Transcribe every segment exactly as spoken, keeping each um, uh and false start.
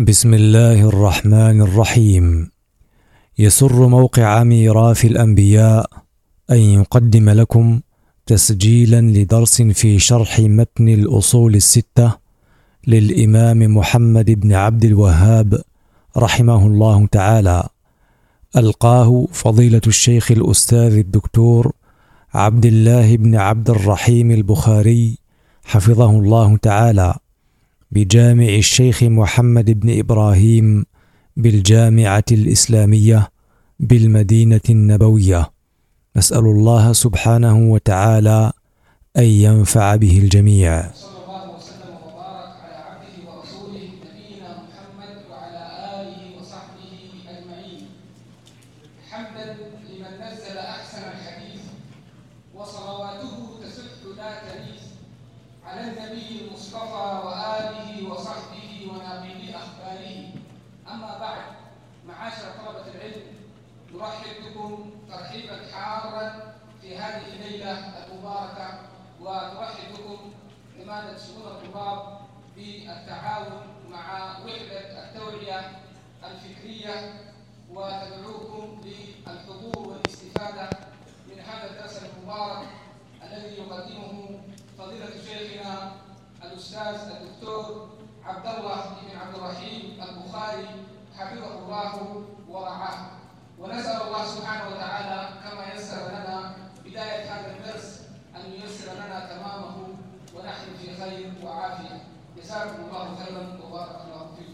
بسم الله الرحمن الرحيم. يسر موقع ميراث الأنبياء أن يقدم لكم تسجيلا لدرس في شرح متن الأصول الستة للإمام محمد بن عبد الوهاب رحمه الله تعالى، ألقاه فضيلة الشيخ الأستاذ الدكتور عبد الله بن عبد الرحيم البخاري حفظه الله تعالى بجامع الشيخ محمد بن إبراهيم بالجامعة الإسلامية بالمدينة النبوية. نسأل الله سبحانه وتعالى أن ينفع به الجميع. صلى الله وسلم وبارك على عبده ورسوله نبينا محمد وعلى آله وصحبه أجمعين. حمدا لمن نزل أحسن الحديث وصلواته تسد لا تريث على النبي المصطفى وآله وصحبه وناقلي أخباره. أما بعد، معاشر طلبة العلم، نرحب بكم ترحيبا حارا في هذه الليلة المباركة، ونرحب بكم إمانة شؤون الطلاب بالتعاون مع وحدة التوعية الفكرية، وتدعوكم للحضور والاستفادة من هذا الدرس المبارك الذي يقدمه فضيلة شيخنا الأستاذ الدكتور عبد الله بن عبد الرحيم البخاري حفظه الله ورعاه. ونسأل الله سبحانه وتعالى كما يسر لنا بداية هذا الدرس أن ييسر لنا تمامه ونحن في خير وعافية. جزاكم الله خيرا وبارك الله فيكم.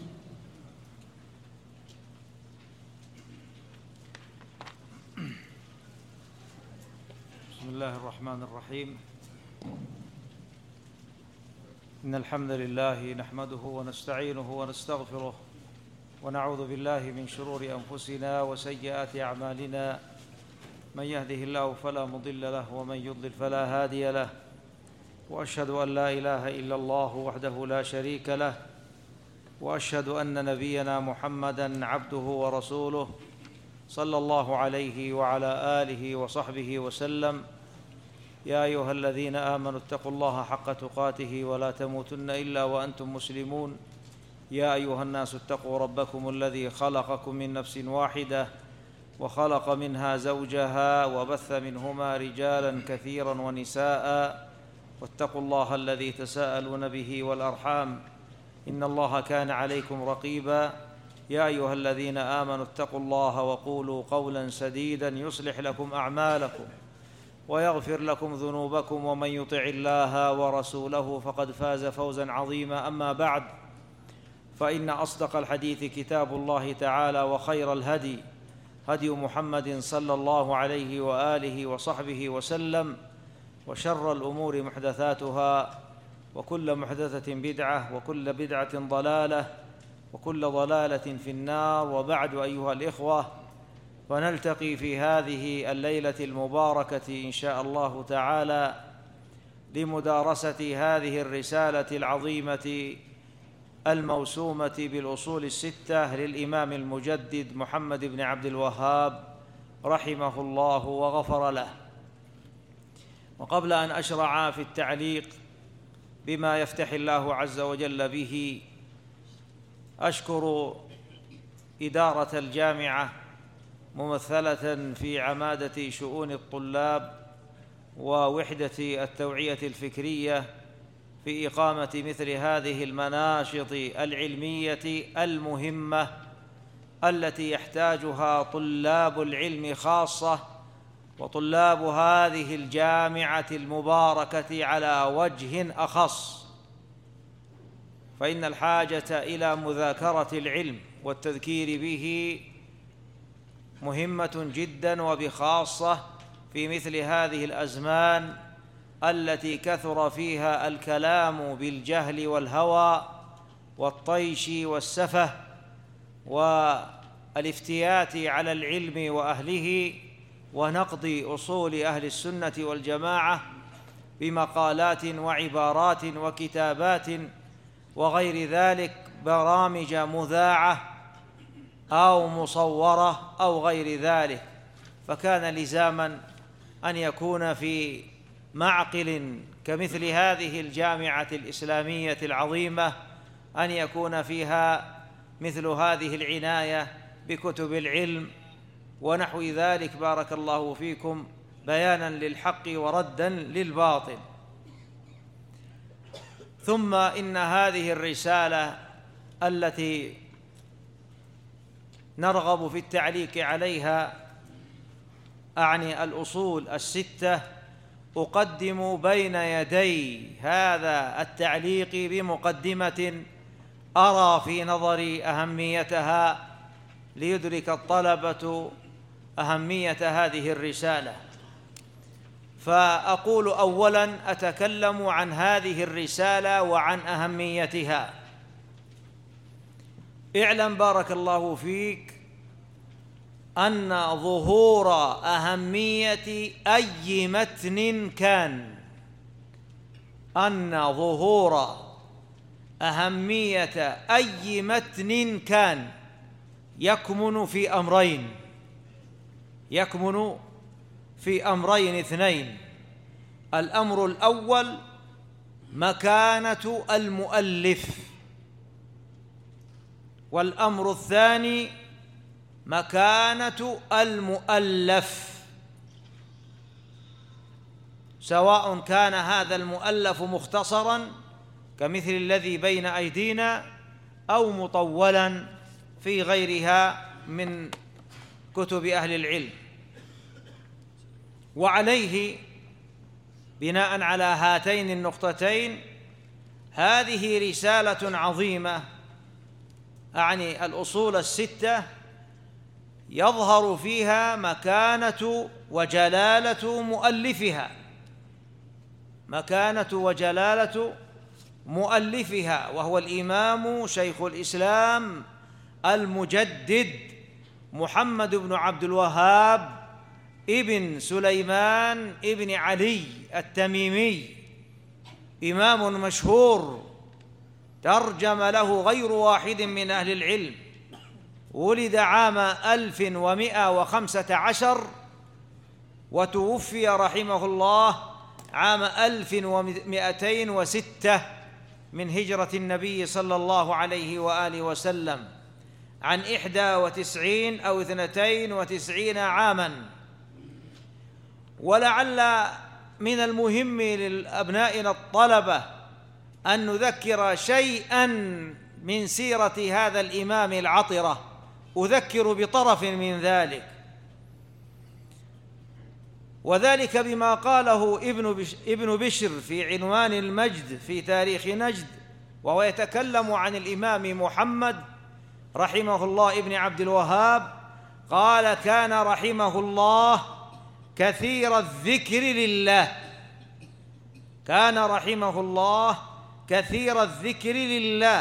بسم الله الرحمن الرحيم. إن الحمد لله نحمده ونستعينه ونستغفره، ونعوذ بالله من شرور أنفسنا وسيئات أعمالنا. من يهده الله فلا مضل له، ومن يضلل فلا هادي له. وأشهد أن لا إله إلا الله وحده لا شريك له، وأشهد أن نبينا محمدًا عبده ورسوله صلى الله عليه وعلى آله وصحبه وسلم. يا أيها الذين آمنوا اتقوا الله حق تقاته ولا تموتن إلا وأنتم مسلمون. يا أيها الناس اتقوا ربكم الذي خلقكم من نفس واحدة وخلق منها زوجها وبث منهما رجالا كثيرا ونساء، واتقوا الله الذي تساءلون به والأرحام، إن الله كان عليكم رقيبا. يا أيها الذين آمنوا اتقوا الله وقولوا قولا سديدا يصلح لكم أعمالكم ويغفر لكم ذنوبكم، ومن يطع الله ورسوله فقد فاز فوزا عظيما. أما بعد، فإن أصدق الحديث كتاب الله تعالى، وخير الهدي هدي محمد صلى الله عليه وآله وصحبه وسلم، وشر الأمور محدثاتها، وكل محدثة بدعة، وكل بدعة ضلالة، وكل ضلالة في النار. وبعد، أيها الإخوة، فنلتقي في هذه الليلة المباركة إن شاء الله تعالى لمدارسة هذه الرسالة العظيمة الموسومة بالأصول الستة للإمام المجدد محمد بن عبد الوهاب رحمه الله وغفر له. وقبل أن أشرع في التعليق بما يفتح الله عز وجل به، أشكر إدارة الجامعة ممثلة في عمادة شؤون الطلاب ووحدة التوعية الفكرية في إقامة مثل هذه المناشط العلمية المهمة التي يحتاجها طلاب العلم خاصة، وطلاب هذه الجامعة المباركة على وجه أخص. فإن الحاجة إلى مذاكرة العلم والتذكير به مهمة جدا، وبخاصة في مثل هذه الأزمان التي كثر فيها الكلام بالجهل والهوى والطيش والسفه والافتيات على العلم وأهله، ونقض أصول أهل السنة والجماعة بمقالات وعبارات وكتابات وغير ذلك، برامج مذاعة أو مصورة أو غير ذلك. فكان لزاما أن يكون في معقل كمثل هذه الجامعة الإسلامية العظيمة أن يكون فيها مثل هذه العناية بكتب العلم ونحو ذلك، بارك الله فيكم، بيانا للحق وردا للباطل. ثم إن هذه الرسالة التي نرغب في التعليق عليها، أعني الأصول الستة، أقدم بين يدي هذا التعليق بمقدمة أرى في نظري أهميتها ليدرك الطلبة أهمية هذه الرسالة. فأقول أولاً أتكلم عن هذه الرسالة وعن أهميتها. اعلم بارك الله فيك أن ظهور أهمية أي متن كان أن ظهور أهمية أي متن كان يكمن في أمرين يكمن في أمرين اثنين. الأمر الأول مكانة المؤلف، والأمر الثاني مكانة المؤلف، سواء كان هذا المؤلف مختصراً كمثل الذي بين أيدينا أو مطولاً في غيرها من كتب أهل العلم. وعليه بناء على هاتين النقطتين هذه رسالة عظيمة، أعني الأصول الستة، يظهر فيها مكانة وجلالة مؤلفها مكانة وجلالة مؤلفها وهو الإمام شيخ الإسلام المجدد محمد بن عبد الوهاب ابن سليمان ابن علي التميمي، إمام مشهور ترجم له غير واحد من أهل العلم. ولد عام ألف ومئة وخمسة عشر وتوفي رحمه الله عام ألف ومئتين وستة من هجرة النبي صلى الله عليه وآله وسلم، عن إحدى وتسعين أو اثنتين وتسعين عاماً. ولعل من المهم للأبنائنا الطلبة أن نذكر شيئاً من سيرة هذا الإمام العطرة، أذكر بطرف من ذلك، وذلك بما قاله ابن بشر في عنوان المجد في تاريخ نجد، وهو يتكلم عن الإمام محمد رحمه الله ابن عبد الوهاب. قال: كان رحمه الله كثير الذكر لله كان رحمه الله كثير الذكر لله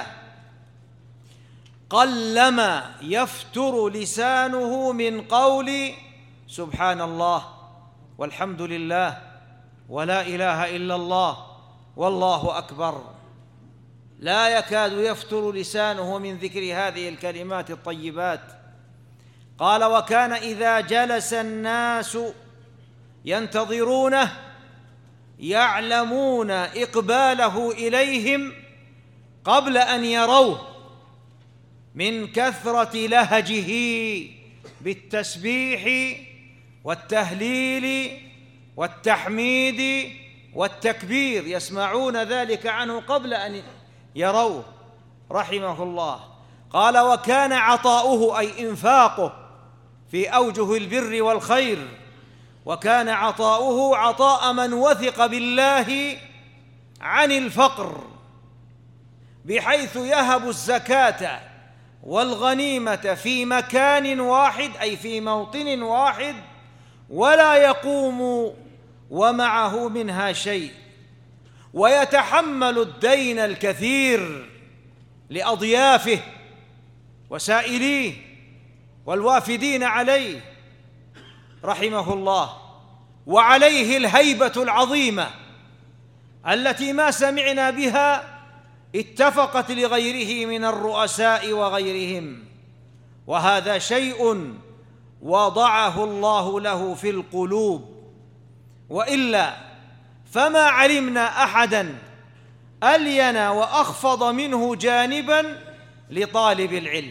قلما يفتر لسانه من قول سبحان الله والحمد لله ولا إله إلا الله والله أكبر، لا يكاد يفتر لسانه من ذكر هذه الكلمات الطيبات. قال: وكان إذا جلس الناس ينتظرونه يعلمون إقباله إليهم قبل أن يروه من كثرة لهجه بالتسبيح والتهليل والتحميد والتكبير، يسمعون ذلك عنه قبل أن يروه رحمه الله. قال: وكان عطاؤه أي إنفاقه في أوجه البر والخير، وكان عطاؤه عطاء من وثق بالله عن الفقر، بحيث يهب الزكاة والغنيمة في مكان واحد أي في موطن واحد، ولا يقوم ومعه منها شيء، ويتحمل الدين الكثير لأضيافه وسائليه والوافدين عليه رحمه الله. وعليه الهيبة العظيمة التي ما سمعنا بها اتفقت لغيره من الرؤساء وغيرهم، وهذا شيء وضعه الله له في القلوب، وإلا فما علمنا أحداً ألين وأخفض منه جانباً لطالب العلم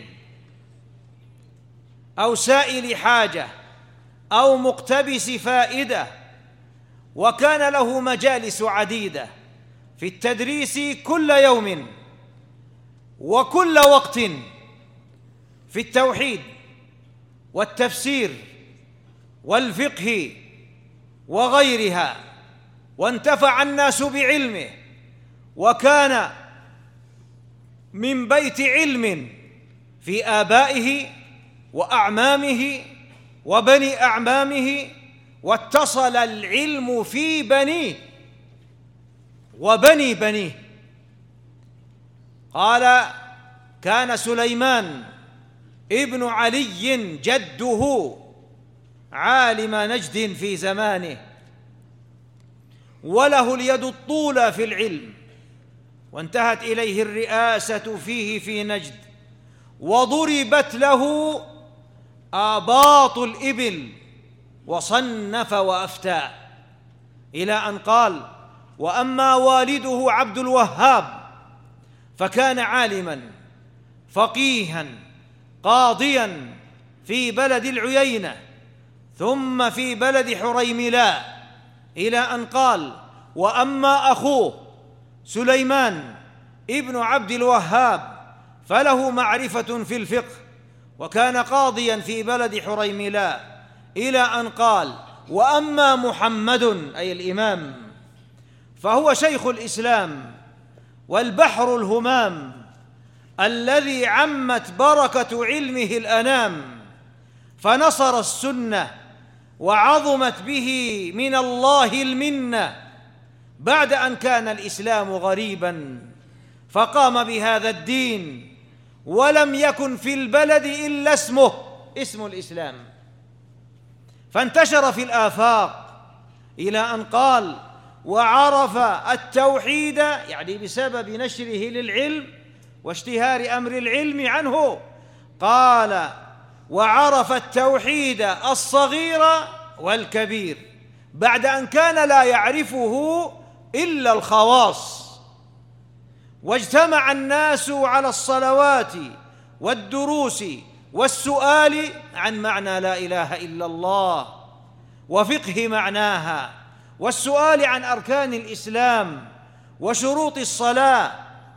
أو سائل حاجة أو مقتبس فائدة، وكان له مجالس عديدة في التدريس كل يوم وكل وقت في التوحيد والتفسير والفقه وغيرها، وانتفع الناس بعلمه، وكان من بيت علم في آبائه وأعمامه وبني أعمامه، واتصل العلم في بنيه وبني بنيه. قال: كان سليمان ابن علي جده عالم نجد في زمانه، وله اليد الطولى في العلم، وانتهت إليه الرئاسة فيه في نجد، وضربت له آباط الإبل، وصنف وأفتى، إلى أن قال: وأما والده عبد الوهاب فكان عالماً فقيها قاضياً في بلد العيينة، ثم في بلد حريملاء، إلى أن قال: وأما أخوه سليمان ابن عبد الوهاب فله معرفة في الفقه، وكان قاضياً في بلد حريملاء، إلى أن قال: وأما محمد أي الإمام فهو شيخ الإسلام والبحر الهمام الذي عمت بركة علمه الأنام، فنصر السنة وعظمت به من الله المنة بعد أن كان الإسلام غريباً، فقام بهذا الدين ولم يكن في البلد إلا اسمه اسم الإسلام، فانتشر في الآفاق، إلى أن قال: وعرف التوحيد، يعني بسبب نشره للعلم واشتهار أمر العلم عنه، قال: وعرف التوحيد الصغير والكبير، بعد أن كان لا يعرفه إلا الخواص. واجتمع الناس على الصلوات والدروس والسؤال عن معنى لا إله إلا الله وفقه معناها، والسؤال عن أركان الإسلام وشروط الصلاة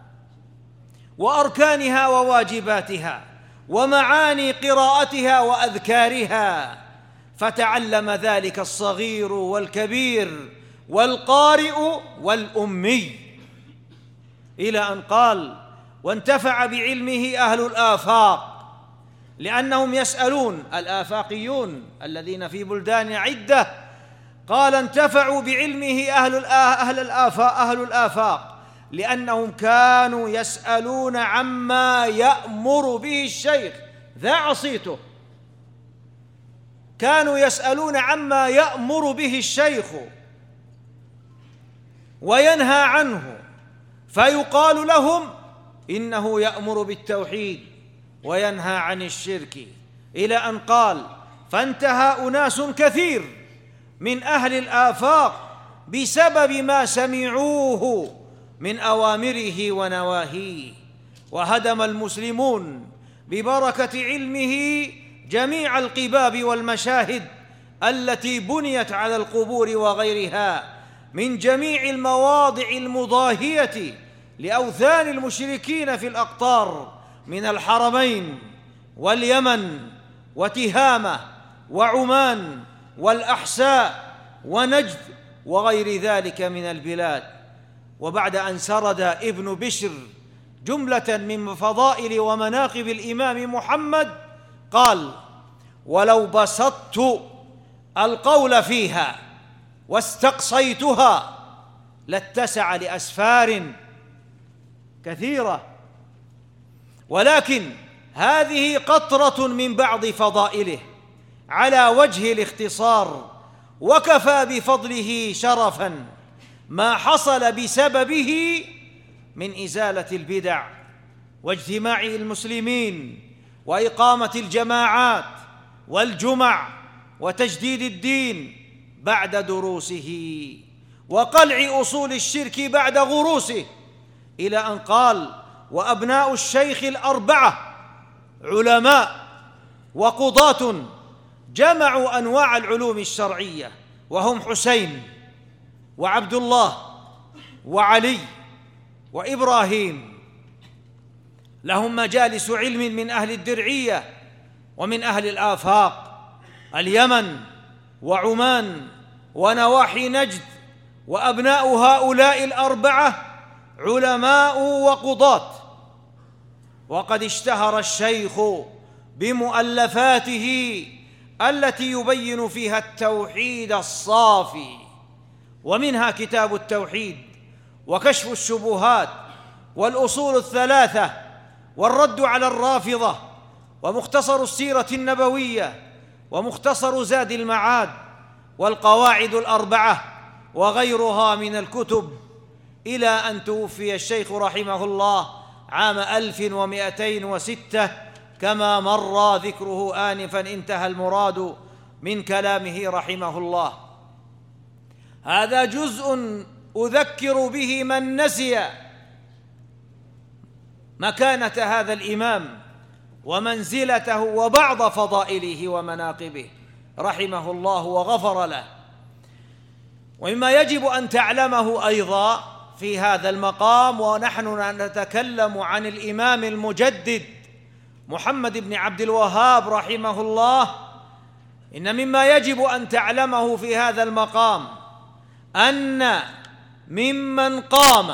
وأركانها وواجباتها ومعاني قراءتها وأذكارها، فتعلم ذلك الصغير والكبير والقارئ والأمي، إلى أن قال: وانتفع بعلمه أهل الآفاق، لأنهم يسألون الآفاقيون الذين في بلدان عدة. قال: انتفعوا بعلمه أهل أهل الآفاق أهل الآفاق لأنهم كانوا يسألون عما يأمر به الشيخ، ذا عصيته، كانوا يسألون عما يأمر به الشيخ وينهى عنه، فيقال لهم إنه يأمر بالتوحيد وينهى عن الشرك، إلى أن قال: فانتهى أناس كثير من أهل الآفاق بسبب ما سمعوه من أوامره ونواهيه، وهدم المسلمون ببركة علمه جميع القباب والمشاهد التي بنيت على القبور وغيرها من جميع المواضع المضاهية لأوثان المشركين في الأقطار، من الحرمين واليمن وتهامة وعمان والأحساء ونجد وغير ذلك من البلاد. وبعد أن سرد ابن بشر جملة من فضائل ومناقب الإمام محمد، قال: ولو بسطت القول فيها واستقصيتها لاتسع لأسفار كثيرة، ولكن هذه قطرة من بعض فضائله على وجه الاختصار، وكفى بفضله شرفاً ما حصل بسببه من إزالة البدع واجتماع المسلمين وإقامة الجماعات والجمع وتجديد الدين بعد دروسه، وقلع أصول الشرك بعد غروسه، إلى أن قال: وأبناء الشيخ الأربعة علماء وقضاة جمعوا أنواع العلوم الشرعية، وهم حسين وعبد الله وعلي وإبراهيم. لهم مجالس علم من أهل الدرعية ومن أهل الآفاق، اليمن وعمان ونواحي نجد، وأبناء هؤلاء الأربعة علماء وقضاة. وقد اشتهر الشيخ بمؤلفاته التي يبين فيها التوحيد الصافي، ومنها كتاب التوحيد وكشف الشبهات والأصول الثلاثة والرد على الرافضة ومختصر السيرة النبوية ومختصر زاد المعاد والقواعد الأربعة وغيرها من الكتب، إلى أن توفي الشيخ رحمه الله عام ألف ومئتين وستة كما مر ذكره آنفا. انتهى المراد من كلامه رحمه الله. هذا جزء أذكر به من نسي مكانة هذا الإمام ومنزلته وبعض فضائله ومناقبه رحمه الله وغفر له. ومما يجب أن تعلمه أيضا في هذا المقام، ونحن نتكلم عن الإمام المجدد محمد بن عبد الوهاب رحمه الله، إن مما يجب أن تعلمه في هذا المقام أن ممن قام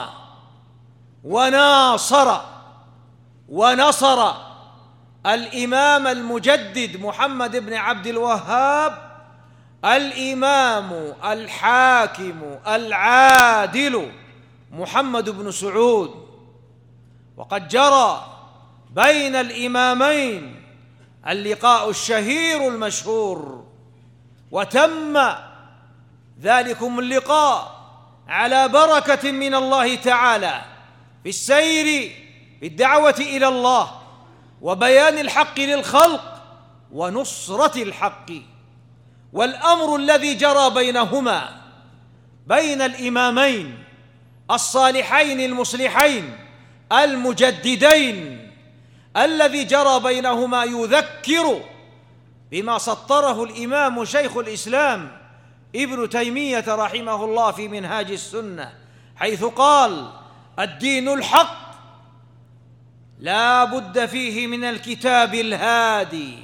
وناصر ونصر الإمام المجدد محمد بن عبد الوهاب الإمام الحاكم العادل محمد بن سعود. وقد جرى بين الإمامين اللقاء الشهير المشهور، وتم ذلكم اللقاء على بركة من الله تعالى في السير بالدعوة إلى الله وبيان الحق للخلق ونصرة الحق. والأمر الذي جرى بينهما بين الإمامين الصالحين المصلحين المجددين الذي جرى بينهما يذكر بما سطره الإمام شيخ الإسلام ابن تيمية رحمه الله في منهاج السنة، حيث قال: الدين الحق لا بد فيه من الكتاب الهادي،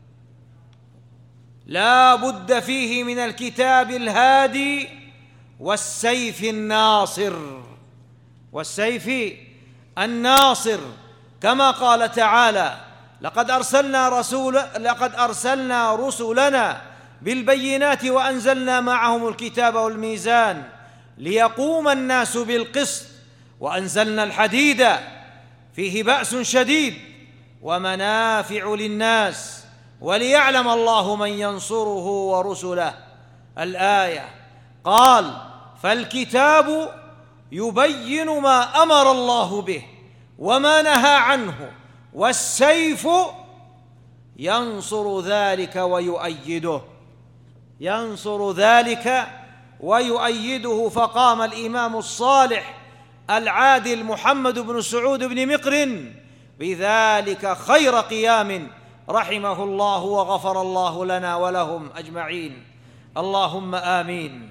لا بد فيه من الكتاب الهادي والسيف الناصر، والسيف الناصر، كما قال تعالى: لقد أرسلنا رسول لقد أرسلنا رسلنا بالبينات وأنزلنا معهم الكتاب والميزان ليقوم الناس بالقسط وأنزلنا الحديد فيه بأس شديد ومنافع للناس وليعلم الله من ينصره ورسله. الآية. قال: فالكتاب يبين ما أمر الله به وما نهى عنه، والسيف ينصر ذلك ويؤيده ينصر ذلك ويؤيده. فقام الإمام الصالح العادل محمد بن سعود بن مقر بذلك خير قيام رحمه الله وغفر الله لنا ولهم أجمعين، اللهم آمين.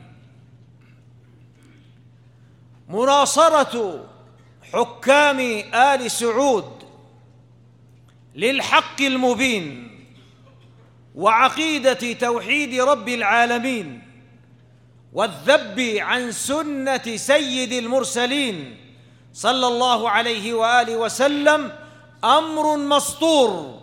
مناصرة حكام آل سعود للحق المبين وعقيدة توحيد رب العالمين والذب عن سنة سيد المرسلين صلى الله عليه وآله وسلم أمر مسطور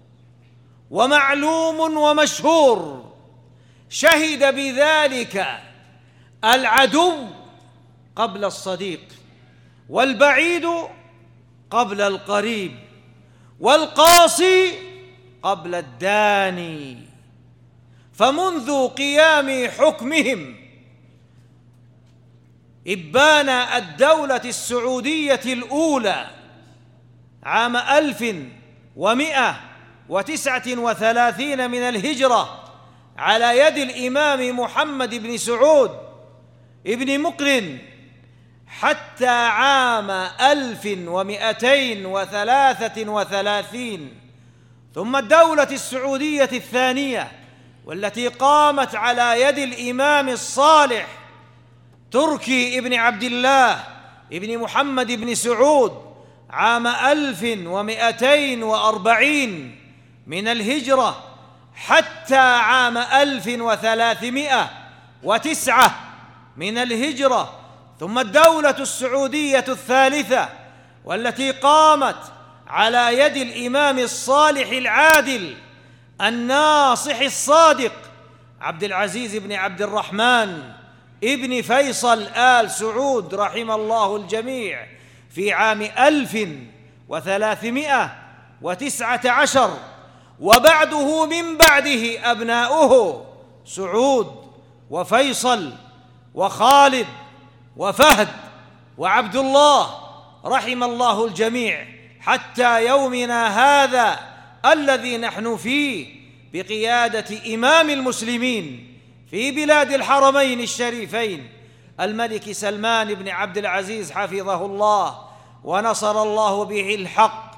ومعلوم ومشهور، شهد بذلك العدو قبل الصديق، والبعيد قبل القريب، والقاصي قبل الداني. فمنذ قيام حكمهم إبان الدولة السعودية الأولى عام ألف ومئة وتسعة وثلاثين من الهجرة على يد الإمام محمد بن سعود ابن مقر، حتى عام ألف ومئتين وثلاثة وثلاثين. ثم الدولة السعودية الثانية والتي قامت على يد الإمام الصالح تركي ابن عبد الله ابن محمد بن سعود عام ألف ومئتين وأربعين من الهجرة حتى عام ألف وثلاثمائة وتسعة من الهجرة. ثم الدولة السعودية الثالثة والتي قامت على يد الإمام الصالح العادل الناصح الصادق عبد العزيز بن عبد الرحمن ابن فيصل آل سعود رحم الله الجميع في عام ألف وثلاثمائة وتسعة عشر. وبعده من بعده أبناؤه سعود وفيصل وخالد وفهد وعبد الله رحم الله الجميع حتى يومنا هذا الذي نحن فيه بقيادة إمام المسلمين في بلاد الحرمين الشريفين الملك سلمان بن عبد العزيز حفظه الله ونصر الله به الحق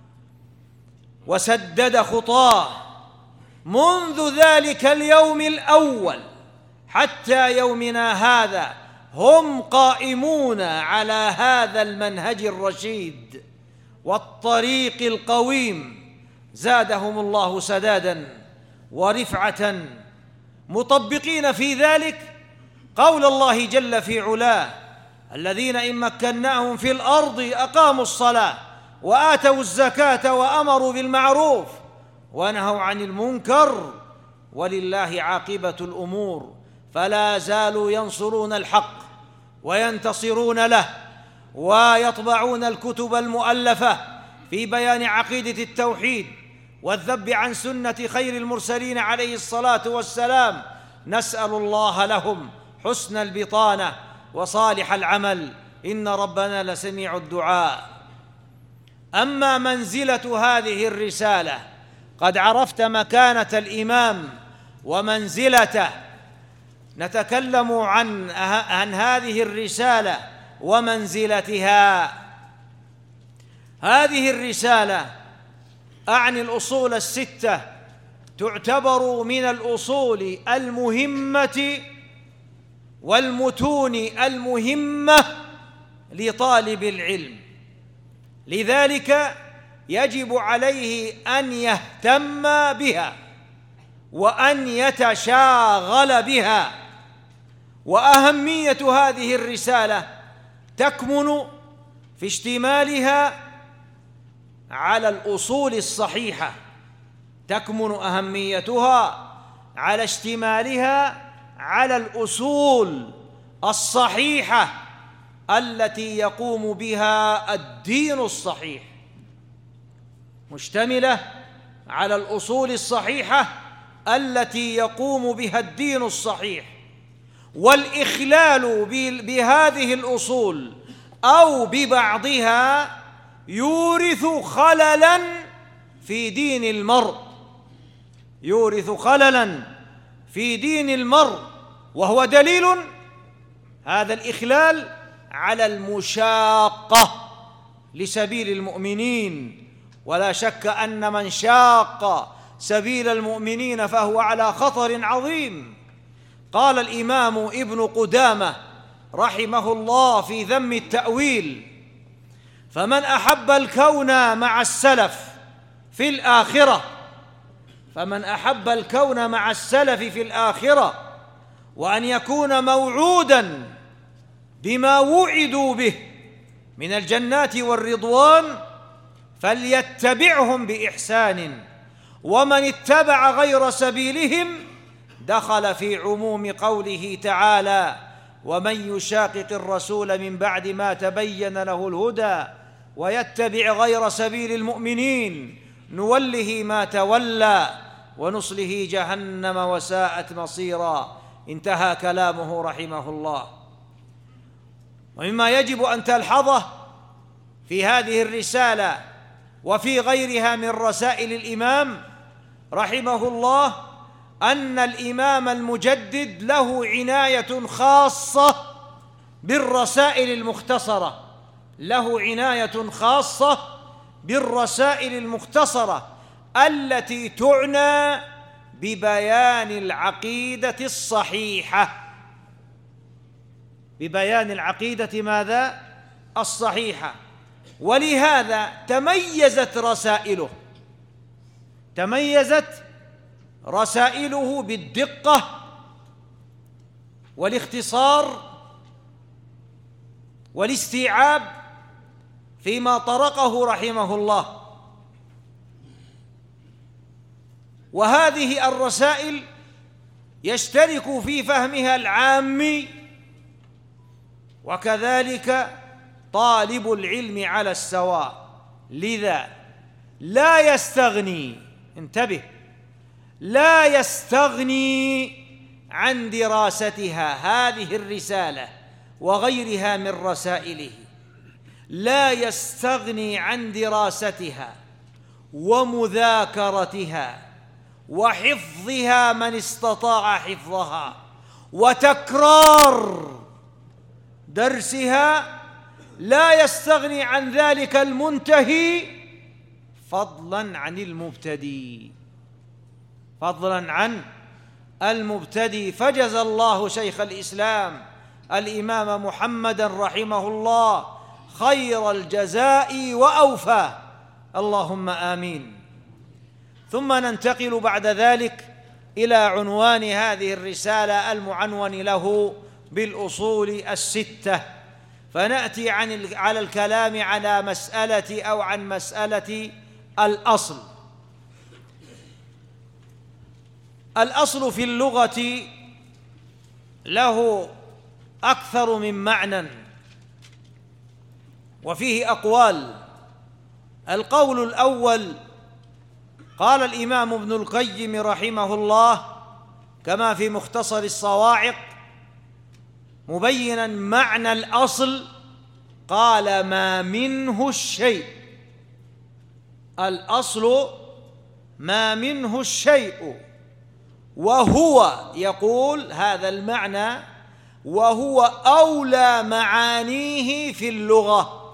وسدد خطاه. منذ ذلك اليوم الأول حتى يومنا هذا هم قائمون على هذا المنهج الرشيد والطريق القويم، زادهم الله سدادا ورفعة، مطبقين في ذلك قول الله جل في علاه: الذين إن مكناهم في الأرض أقاموا الصلاة وآتوا الزكاة وأمروا بالمعروف ونهوا عن المنكر ولله عاقبة الأمور. فلا زالوا ينصرون الحق وينتصرون له ويطبعون الكتب المؤلفة في بيان عقيدة التوحيد والذب عن سنة خير المرسلين عليه الصلاة والسلام. نسأل الله لهم حسن البطانة وصالح العمل، إن ربنا لسميع الدعاء. أما منزلة هذه الرسالة قد عرفت مكانة الإمام ومنزلته. نتكلم عن عن هذه الرسالة ومنزلتها. هذه الرسالة أعني الأصول الستة تعتبر من الأصول المهمة والمتون المهمة لطالب العلم، لذلك يجب عليه أن يهتم بها وأن يتشاغل بها. وأهمية هذه الرسالة تكمن في اشتمالها على الأصول الصحيحة، تكمن أهميتها على اشتمالها على الأصول الصحيحة التي يقوم بها الدين الصحيح، مشتملة على الأصول الصحيحة التي يقوم بها الدين الصحيح. والإخلال بهذه الأصول أو ببعضها يورث خللاً في دين المرء، يورث خللاً في دين المرء، وهو دليل هذا الإخلال على المشاقة لسبيل المؤمنين. ولا شك أن من شاق سبيل المؤمنين فهو على خطر عظيم. قال الإمام ابن قدامة رحمه الله في ذم التأويل: فمن أحب الكون مع السلف في الآخرة فمن أحب الكون مع السلف في الآخرة وأن يكون موعوداً بما وعدوا به من الجنات والرضوان فليتبعهم بإحسان، ومن اتبع غير سبيلهم دخل في عموم قوله تعالى: ومن يشاقق الرسول من بعد ما تبين له الهدى ويتبع غير سبيل المؤمنين نوله ما تولى ونصله جهنم وساءت مصيرا. انتهى كلامه رحمه الله. ومما يجب أن تلحظه في هذه الرسالة وفي غيرها من رسائل الإمام رحمه الله أن الإمام المجدد له عناية خاصة بالرسائل المختصرة، له عناية خاصة بالرسائل المختصرة التي تعنى ببيان العقيدة الصحيحة، ببيان العقيدة ماذا؟ الصحيحة. ولهذا تميزت رسائله تميزت رسائله بالدقة والاختصار والاستيعاب فيما طرقه رحمه الله. وهذه الرسائل يشترك في فهمها العامي وكذلك طالب العلم على السواء، لذا لا يستغني، انتبه، لا يستغني عن دراستها، هذه الرسالة وغيرها من رسائله، لا يستغني عن دراستها ومذاكرتها وحفظها من استطاع حفظها وتكرار درسها، لا يستغني عن ذلك المنتهي فضلاً عن المبتدئ، فضلاً عن المبتدئ. فجزى الله شيخ الإسلام الإمام محمدًا رحمه الله خير الجزاء وأوفى، اللهم آمين. ثم ننتقل بعد ذلك إلى عنوان هذه الرسالة المعنون له بالأصول الستة، فنأتي عن على الكلام على مسألة أو عن مسألة الأصل. الأصل في اللغة له أكثر من معنى وفيه أقوال. القول الأول قال الإمام ابن القيم رحمه الله كما في مختصر الصواعق مبيناً معنى الأصل، قال ما منه الشيء، الأصل ما منه الشيء، وهو، يقول هذا المعنى، وهو أولى معانيه في اللغة،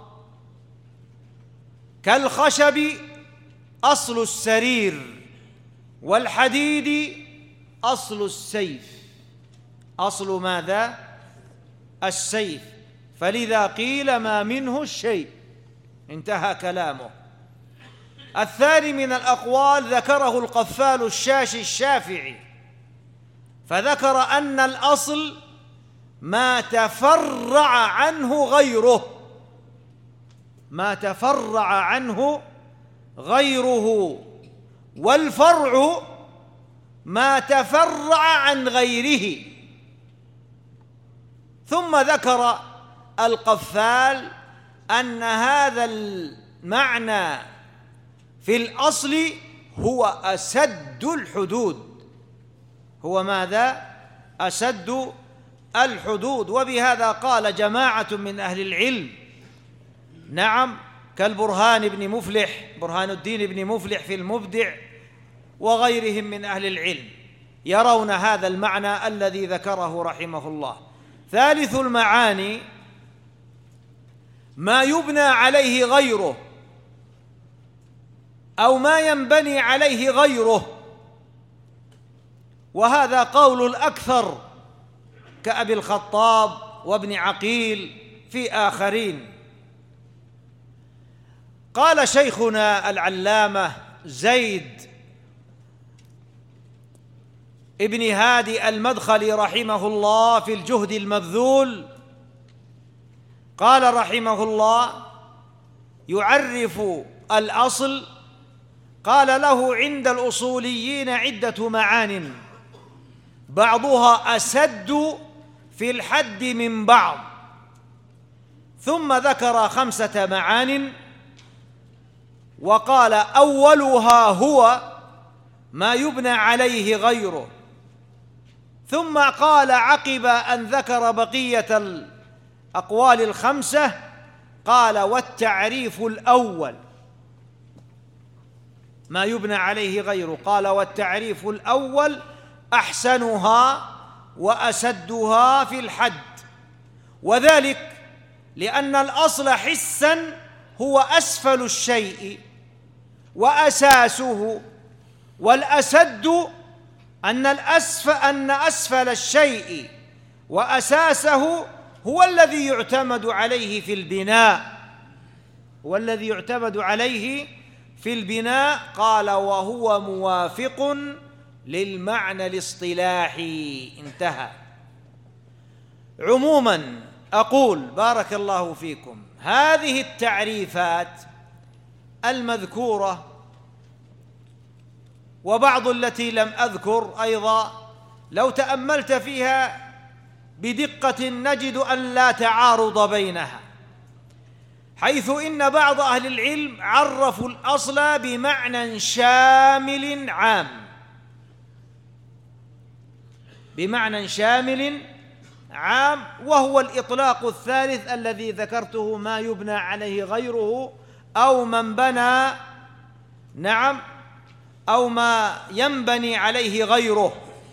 كالخشب أصل السرير، والحديد أصل السيف. أصل ماذا؟ السيف. فلذا قيل ما منه الشيء، انتهى كلامه. الثاني من الأقوال ذكره القفال الشاشي الشافعي، فذكر أن الأصل ما تفرع عنه غيره، ما تفرع عنه غيره، والفرع ما تفرع عن غيره. ثم ذكر القفال أن هذا المعنى في الأصل هو أسد الحدود، هو ماذا؟ أسد الحدود. وبهذا قال جماعة من أهل العلم، نعم، كالبرهان بن مفلح، برهان الدين بن مفلح في المبدع، وغيرهم من أهل العلم، يرون هذا المعنى الذي ذكره رحمه الله. ثالث المعاني ما يبنى عليه غيره أو ما ينبني عليه غيره، وهذا قول الأكثر كأبي الخطاب وابن عقيل في آخرين. قال شيخنا العلامة زيد ابن هادي المدخلي رحمه الله في الجهد المبذول، قال رحمه الله يعرف الأصل، قال له عند الأصوليين عدة معان، بعضها أسد في الحد من بعض، ثم ذكر خمسة معان، وقال أولها هو ما يبنى عليه غيره، ثم قال عقب أن ذكر بقية الأقوال الخمسة قال والتعريف الأول ما يبنى عليه غيره، قال والتعريف الأول أحسنها وأسدها في الحد، وذلك لأن الأصل حساً هو أسفل الشيء وأساسه، والأسد أن الأسفل أن أسفل الشيء وأساسه هو الذي يعتمد عليه في البناء، هو الذي يعتمد عليه في البناء. قال: وهو موافق للمعنى الاصطلاحي. انتهى. عموماً أقول بارك الله فيكم، هذه التعريفات المذكورة وبعض التي لم أذكر أيضا لو تأملت فيها بدقة نجد أن لا تعارض بينها، حيث إن بعض أهل العلم عرفوا الأصل بمعنى شامل عام، بمعنى شامل عام، وهو الإطلاق الثالث الذي ذكرته: ما يبنى عليه غيره أو من بنى نعم أو ما ينبني عليه غيره.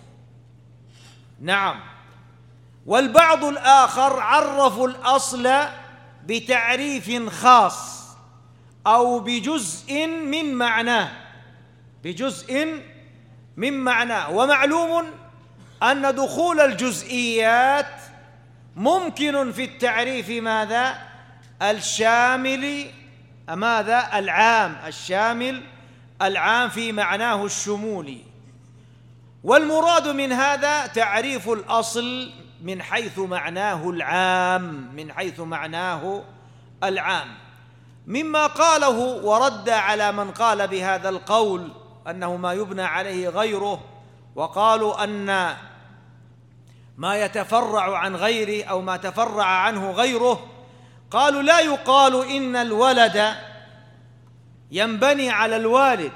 نعم. والبعض الآخر عرفوا الأصل بتعريف خاص أو بجزء من معناه، بجزء من معناه. ومعلوم أن دخول الجزئيات ممكن في التعريف ماذا؟ الشامل ماذا؟ العام، الشامل العام في معناه الشمولي. والمراد من هذا تعريف الأصل من حيث معناه العام، من حيث معناه العام، مما قاله ورد على من قال بهذا القول أنه ما يبنى عليه غيره، وقالوا أن ما يتفرع عن غيره أو ما تفرع عنه غيره، قالوا لا يقال إن الولد ينبني على الوالد،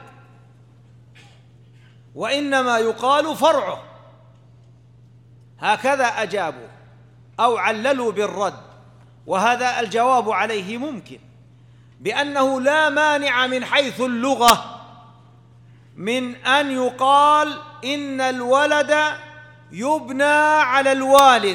وإنما يقال فرعه. هكذا أجابوا أو عللوا بالرد، وهذا الجواب عليه ممكن، بأنه لا مانع من حيث اللغة من أن يقال إن الولد يبنى على الوالد،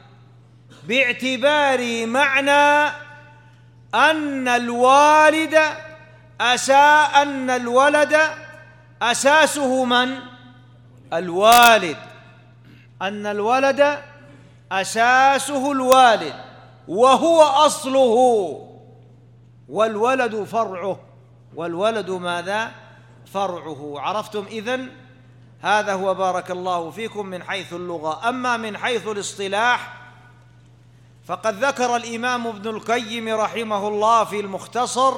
باعتبار معنى أن الوالد أسا أن الولد أساسه من؟ الوالد، أن الولد أساسه الوالد وهو أصله، والولد فرعه، والولد ماذا؟ فرعه. عرفتم إذن؟ هذا هو بارك الله فيكم من حيث اللغة. أما من حيث الاصطلاح فقد ذكر الإمام ابن القيم رحمه الله في المختصر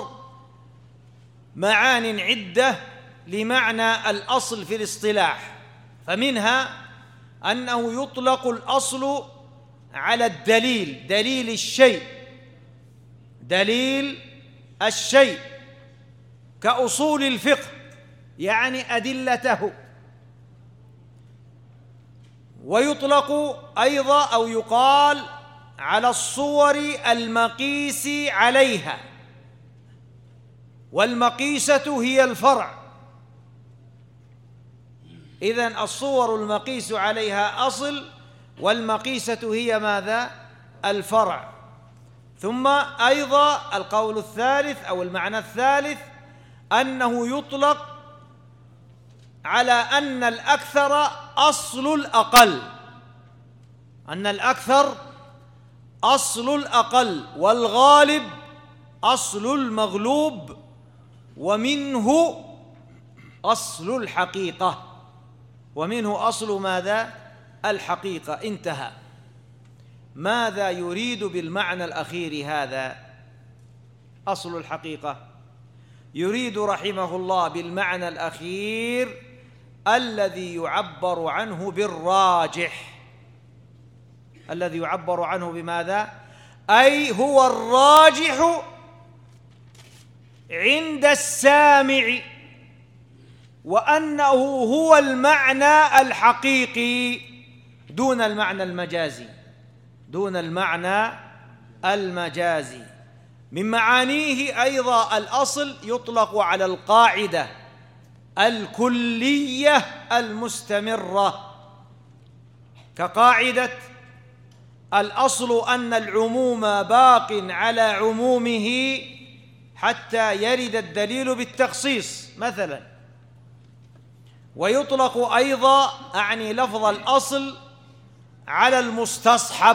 معان عدة لمعنى الأصل في الاصطلاح، فمنها أنه يطلق الأصل على الدليل، دليل الشيء، دليل الشيء كأصول الفقه يعني أدلته. ويطلق أيضا أو يقال على الصور المقيس عليها، والمقيسة هي الفرع. إذن الصور المقيس عليها أصل، والمقيسة هي ماذا؟ الفرع. ثم أيضا القول الثالث أو المعنى الثالث أنه يطلق على أن الأكثر أصل الأقل، أن الأكثر أصل الأقل، والغالب أصل المغلوب، ومنه أصل الحقيقة، ومنه أصل ماذا؟ الحقيقة. انتهى. ماذا يريد بالمعنى الأخير هذا؟ أصل الحقيقة. يريد رحمه الله بالمعنى الأخير الذي يعبر عنه بالراجح، الذي يعبر عنه بماذا؟ أي هو الراجح عند السامع، وأنه هو المعنى الحقيقي دون المعنى المجازي، دون المعنى المجازي. من معانيه أيضا الأصل يطلق على القاعدة الكلية المستمرة، كقاعدة الأصل أن العموم باق على عمومه حتى يرد الدليل بالتخصيص مثلا. ويطلق أيضا أعني لفظ الأصل على المستصحب،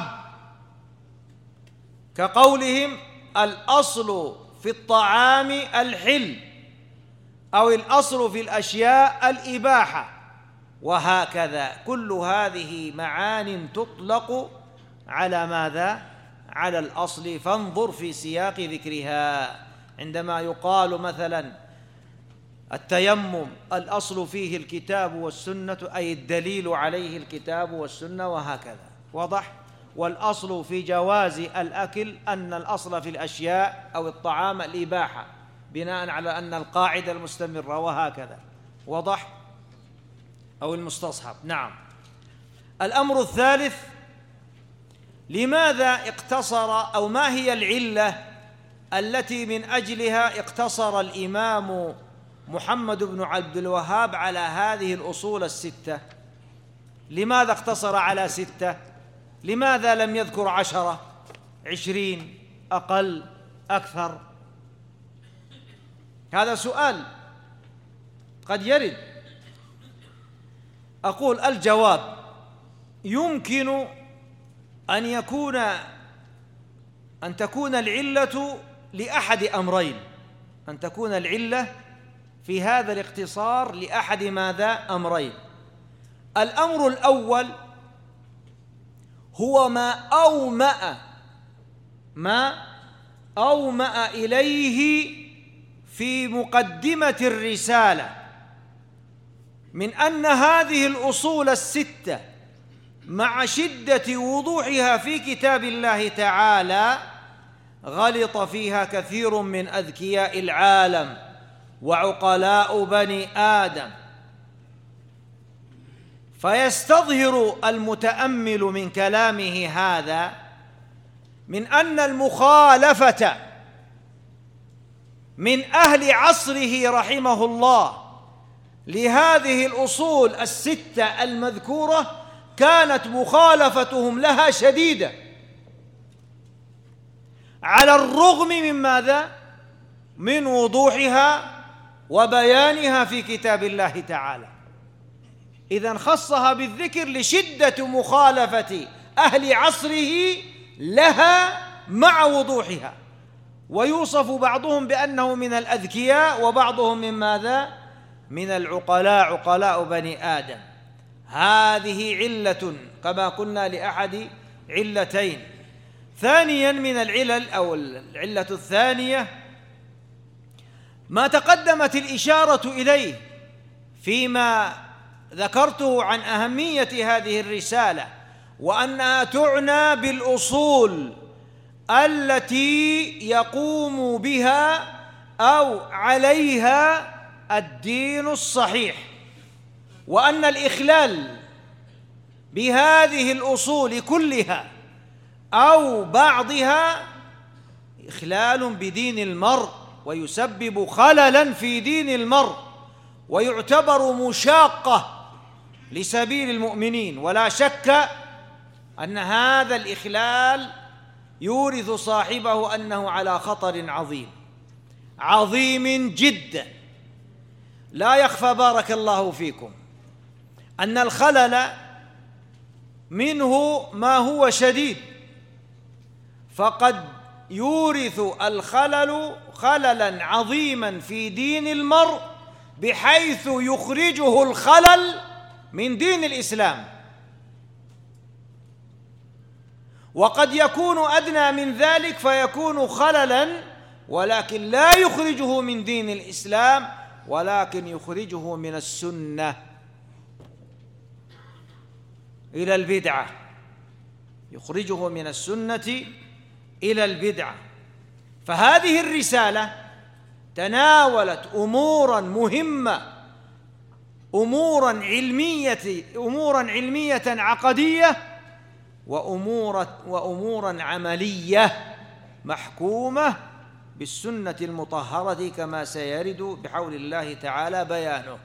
كقولهم الأصل في الطعام الحل، أو الأصل في الأشياء الإباحة، وهكذا. كل هذه معان تطلق على ماذا؟ على الأصل. فانظر في سياق ذكرها. عندما يقال مثلا التيمم الأصل فيه الكتاب والسنة، أي الدليل عليه الكتاب والسنة، وهكذا. واضح؟ والأصل في جواز الأكل أن الأصل في الأشياء أو الطعام الإباحة، بناء على أن القاعدة المستمرة، وهكذا. واضح؟ أو المستصحب. نعم. الأمر الثالث: لماذا اقتصر، أو ما هي العلة التي من أجلها اقتصر الإمام محمد بن عبد الوهاب على هذه الأصول الستة؟ لماذا اقتصر على ستة؟ لماذا لم يذكر عشرة، عشرين، أقل، أكثر؟ هذا سؤال قد يرد. أقول الجواب: يمكن أن يكون أن تكون العلة لأحد أمرين، أن تكون العلة في هذا الاقتصار لأحد ماذا؟ أمرين. الأمر الأول هو ما أومأ ما أومأ إليه في مقدمة الرسالة من أن هذه الأصول الستة مع شدة وضوحها في كتاب الله تعالى غلط فيها كثير من أذكياء العالم وعقلاء بني آدم، فيستظهر المتأمل من كلامه هذا من أن المخالفة من أهل عصره رحمه الله لهذه الأصول الستة المذكورة كانت مخالفتهم لها شديدة، على الرغم من ماذا؟ من وضوحها وبيانها في كتاب الله تعالى. إذن خصها بالذكر لشدة مخالفة أهل عصره لها مع وضوحها. ويوصف بعضهم بأنه من الأذكياء وبعضهم من ماذا؟ من العقلاء، عقلاء بني آدم. هذه علة كما قلنا لأحد علتين. ثانيا من العلل أو العلة الثانية ما تقدمت الإشارة إليه فيما ذكرته عن أهمية هذه الرسالة، وأنها تعنى بالأصول التي يقوم بها أو عليها الدين الصحيح، وأن الإخلال بهذه الأصول كلها أو بعضها إخلال بدين المرء، ويسبب خللاً في دين المرء، ويعتبر مشاقة لسبيل المؤمنين. ولا شك أن هذا الإخلال يورث صاحبه أنه على خطر عظيم عظيم جداً. لا يخفى بارك الله فيكم أن الخلل منه ما هو شديد، فقد يورث الخلل خللاً عظيماً في دين المرء بحيث يخرجه الخلل من دين الإسلام، وقد يكون أدنى من ذلك فيكون خللاً ولكن لا يخرجه من دين الإسلام، ولكن يخرجه من السنة إلى البدعة، يخرجه من السنة إلى البدعة. فهذه الرسالة تناولت أموراً مهمة، أموراً علمية أموراً علمية عقدية، وأمور وأموراً عملية محكومة بالسنة المطهرة كما سيرد بحول الله تعالى بيانه.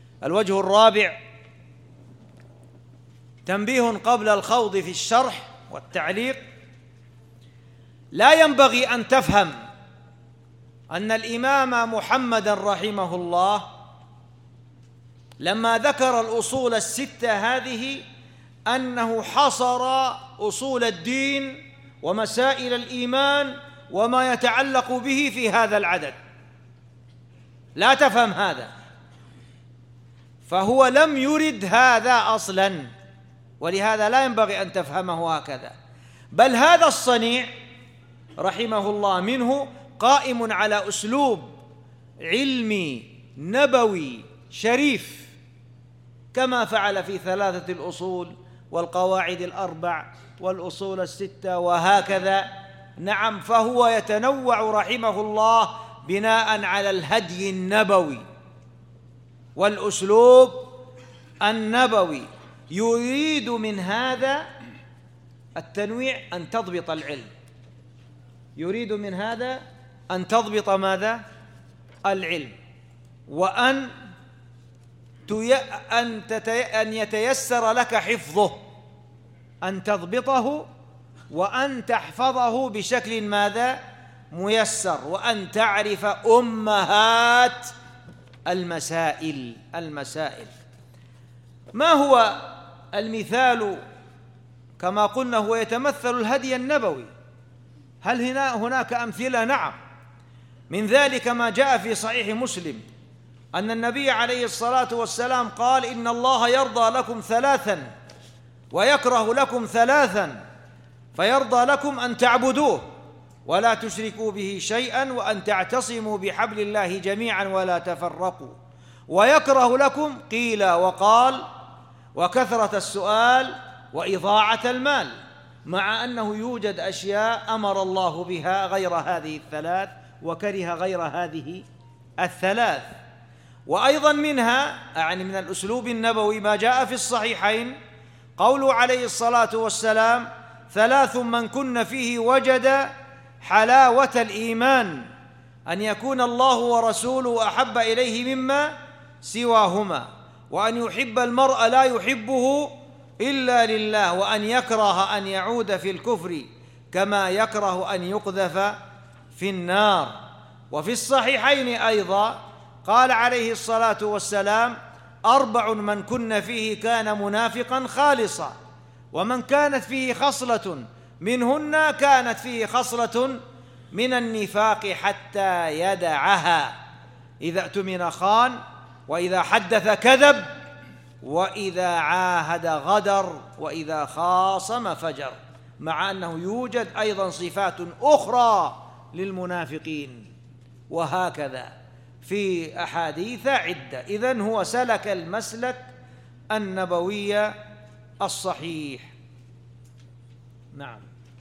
الوجه الرابع تنبيه قبل الخوض في الشرح، والتعليق: لا ينبغي أن تفهم أن الإمام محمدًا رحمه الله لما ذكر الأصول الستة هذه أنه حصر أصول الدين ومسائل الإيمان وما يتعلق به في هذا العدد. لا تفهم هذا، فهو لم يرد هذا أصلاً، ولهذا لا ينبغي أن تفهمه هكذا، بل هذا الصنيع رحمه الله منه قائم على أسلوب علمي نبوي شريف، كما فعل في ثلاثة الأصول والقواعد الأربع والأصول الستة وهكذا. نعم، فهو يتنوع رحمه الله بناء على الهدي النبوي والأسلوب النبوي. يريد من هذا التنويع أن تضبط العلم، يريد من هذا أن تضبط ماذا؟ العلم، وأن تي... أن, تتي... أن يتيسر لك حفظه، أن تضبطه وأن تحفظه بشكل ماذا؟ ميسر، وأن تعرف أمهات المسائل المسائل ما هو المثال؟ كما قلنا هو يتمثل الهدي النبوي. هل هنا هناك أمثلة؟ نعم، من ذلك ما جاء في صحيح مسلم أن النبي عليه الصلاة والسلام قال: إن الله يرضى لكم ثلاثا ويكره لكم ثلاثا، فيرضى لكم أن تعبدوه ولا تشركوا به شيئا وأن تعتصموا بحبل الله جميعا ولا تفرقوا، ويكره لكم قيل وقال وكثرة السؤال وإضاعة المال، مع أنه يوجد أشياء أمر الله بها غير هذه الثلاث وكره غير هذه الثلاث. وأيضا منها، يعني من الأسلوب النبوي، ما جاء في الصحيحين قوله عليه الصلاة والسلام: ثلاث من كن فيه وجد حلاوة الإيمان، أن يكون الله ورسوله أحب إليه مما سواهما، وأن يحب المرء لا يحبه إلا لله، وأن يكره أن يعود في الكفر كما يكره أن يقذف في النار. وفي الصحيحين أيضا قال عليه الصلاة والسلام: أربع من كن فيه كان منافقا خالصا، ومن كانت فيه خصلة منهن كانت فيه خصلة من النفاق حتى يدعها: إذا اؤتمن خان، وإذا حدث كذب، وإذا عاهد غدر، وإذا خاصم فجر، مع أنه يوجد أيضا صفات أخرى للمنافقين، وهكذا في أحاديث عدة. إذن هو سلك المسلك النبوي الصحيح. نعم.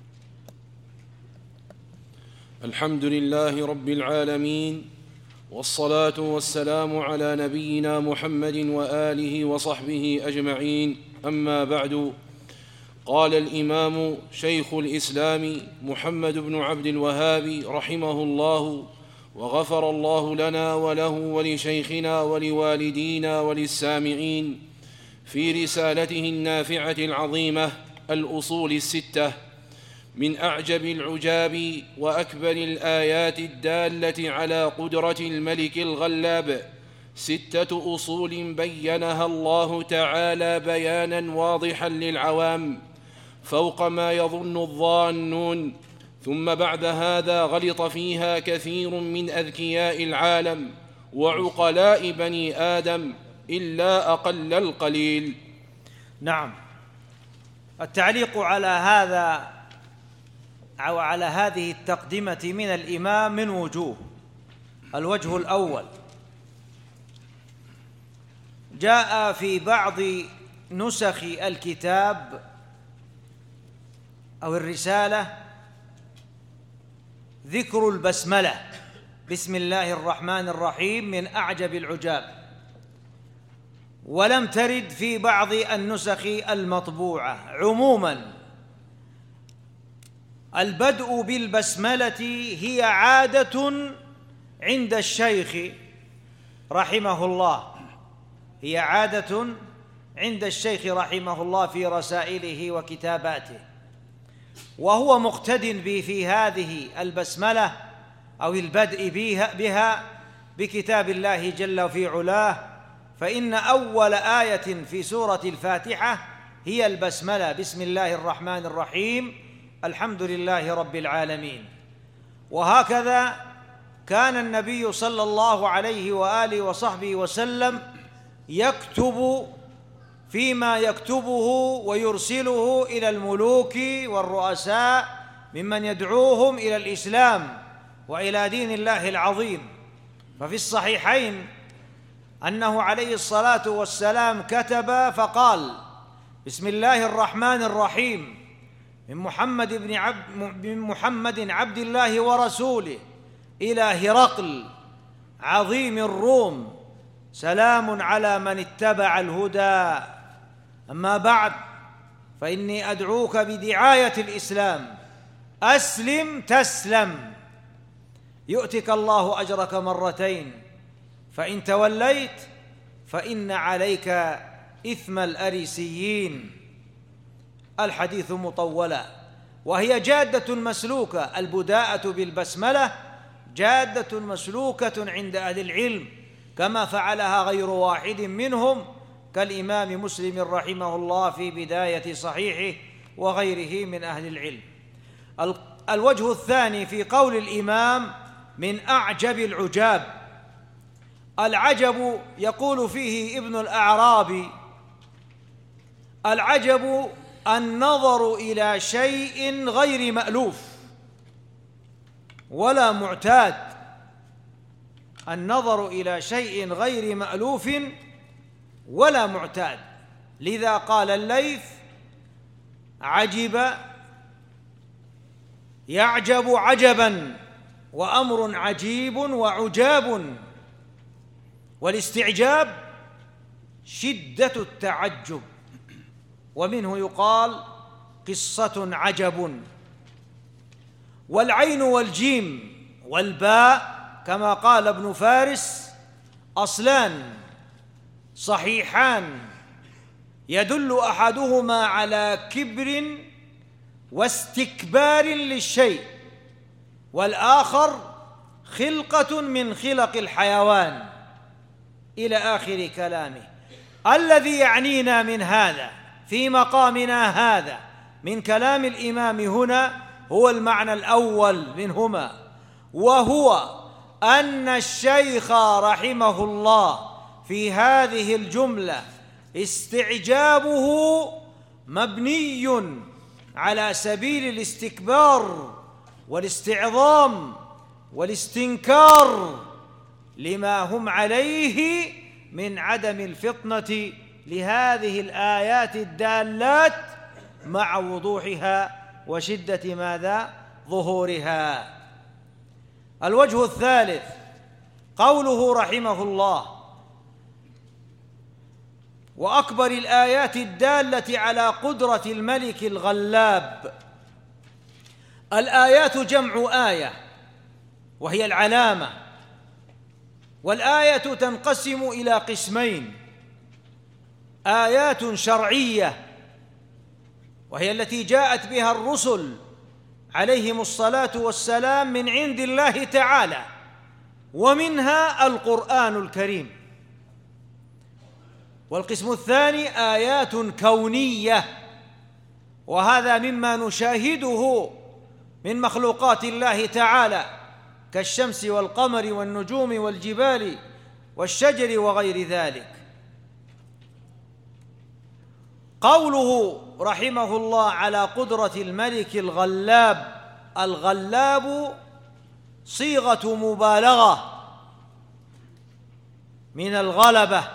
الحمد لله رب العالمين، والصلاة والسلام على نبينا محمد وآله وصحبه أجمعين، أما بعد. قال الإمام شيخ الإسلام محمد بن عبد الوهاب رحمه الله وغفر الله لنا وله ولشيخنا ولوالدينا وللسامعين في رسالته النافعة العظيمة الأصول الستة: من أعجب العجاب وأكبر الآيات الدالة على قدرة الملك الغلاب ستة أصول بينها الله تعالى بيانا واضحا للعوام فوق ما يظن الظانون، ثم بعد هذا غلط فيها كثير من أذكياء العالم وعقلاء بني آدم إلا أقل القليل. نعم. التعليق على هذا أو على هذه التقدمة من الإمام من وجوه. الوجه الأول: جاء في بعض نسخ الكتاب أو الرسالة ذكر البسملة بسم الله الرحمن الرحيم من أعجب العجاب، ولم ترد في بعض النسخ المطبوعة. عموماً البدء بالبسملة هي عادة عند الشيخ رحمه الله، هي عادة عند الشيخ رحمه الله في رسائله وكتاباته، وهو مقتد بي في هذه البسملة أو البدء بها, بها بكتاب الله جل في علاه، فإن أول آية في سورة الفاتحة هي البسملة، بسم الله الرحمن الرحيم الحمد لله رب العالمين. وهكذا كان النبي صلى الله عليه وآله وصحبه وسلم يكتب فيما يكتبه ويرسله إلى الملوك والرؤساء ممن يدعوهم إلى الإسلام وإلى دين الله العظيم. ففي الصحيحين أنه عليه الصلاة والسلام كتب فقال: بسم الله الرحمن الرحيم من محمد بن عبد من محمد عبد الله ورسوله إلى هرقل عظيم الروم، سلام على من اتبع الهدى، أما بعد فإني أدعوك بدعاية الإسلام، أسلم تسلم يؤتك الله أجرك مرتين، فإن توليت فإن عليك إثم الأريسيين. الحديث مطولا، وهي جادة مسلوكة. البداءة بالبسملة جادة مسلوكة عند أهل العلم، كما فعلها غير واحد منهم كالإمام مسلم رحمه الله في بداية صحيحه وغيره من أهل العلم. الوجه الثاني في قول الإمام: من أعجب العجاب. العجب يقول فيه ابن الأعرابي: العجب النظر إلى شيء غير مألوف ولا معتاد، النظر إلى شيء غير مألوف ولا معتاد. لذا قال الليث: عجب يعجب عجبا، وأمر عجيب وعجاب. والاستعجاب شدة التعجب، ومنه يقال قصة عجب. والعين والجيم والباء كما قال ابن فارس أصلان صحيحان، يدل أحدهما على كبر واستكبار للشيء، والآخر خلقة من خلق الحيوان، إلى آخر كلامه. الذي يعنينا من هذا في مقامنا هذا من كلام الإمام هنا هو المعنى الأول منهما، وهو أن الشيخ رحمه الله في هذه الجملة استعجابه مبني على سبيل الاستكبار والاستعظام والاستنكار لما هم عليه من عدم الفطنة لهذه الآيات الدالات مع وضوحها وشدة ماذا؟ ظهورها. الوجه الثالث قوله رحمه الله: وأكبر الآيات الدالة على قدرة الملك الغلاب. الآيات جمع آية وهي العلامة، والآية تنقسم إلى قسمين: آيات شرعية وهي التي جاءت بها الرسل عليهم الصلاة والسلام من عند الله تعالى، ومنها القرآن الكريم. والقسم الثاني آيات كونية، وهذا مما نشاهده من مخلوقات الله تعالى كالشمس والقمر والنجوم والجبال والشجر وغير ذلك. قوله رحمه الله على قدرة الملك الغلاب، الغلاب صيغة مبالغة من الغلبة،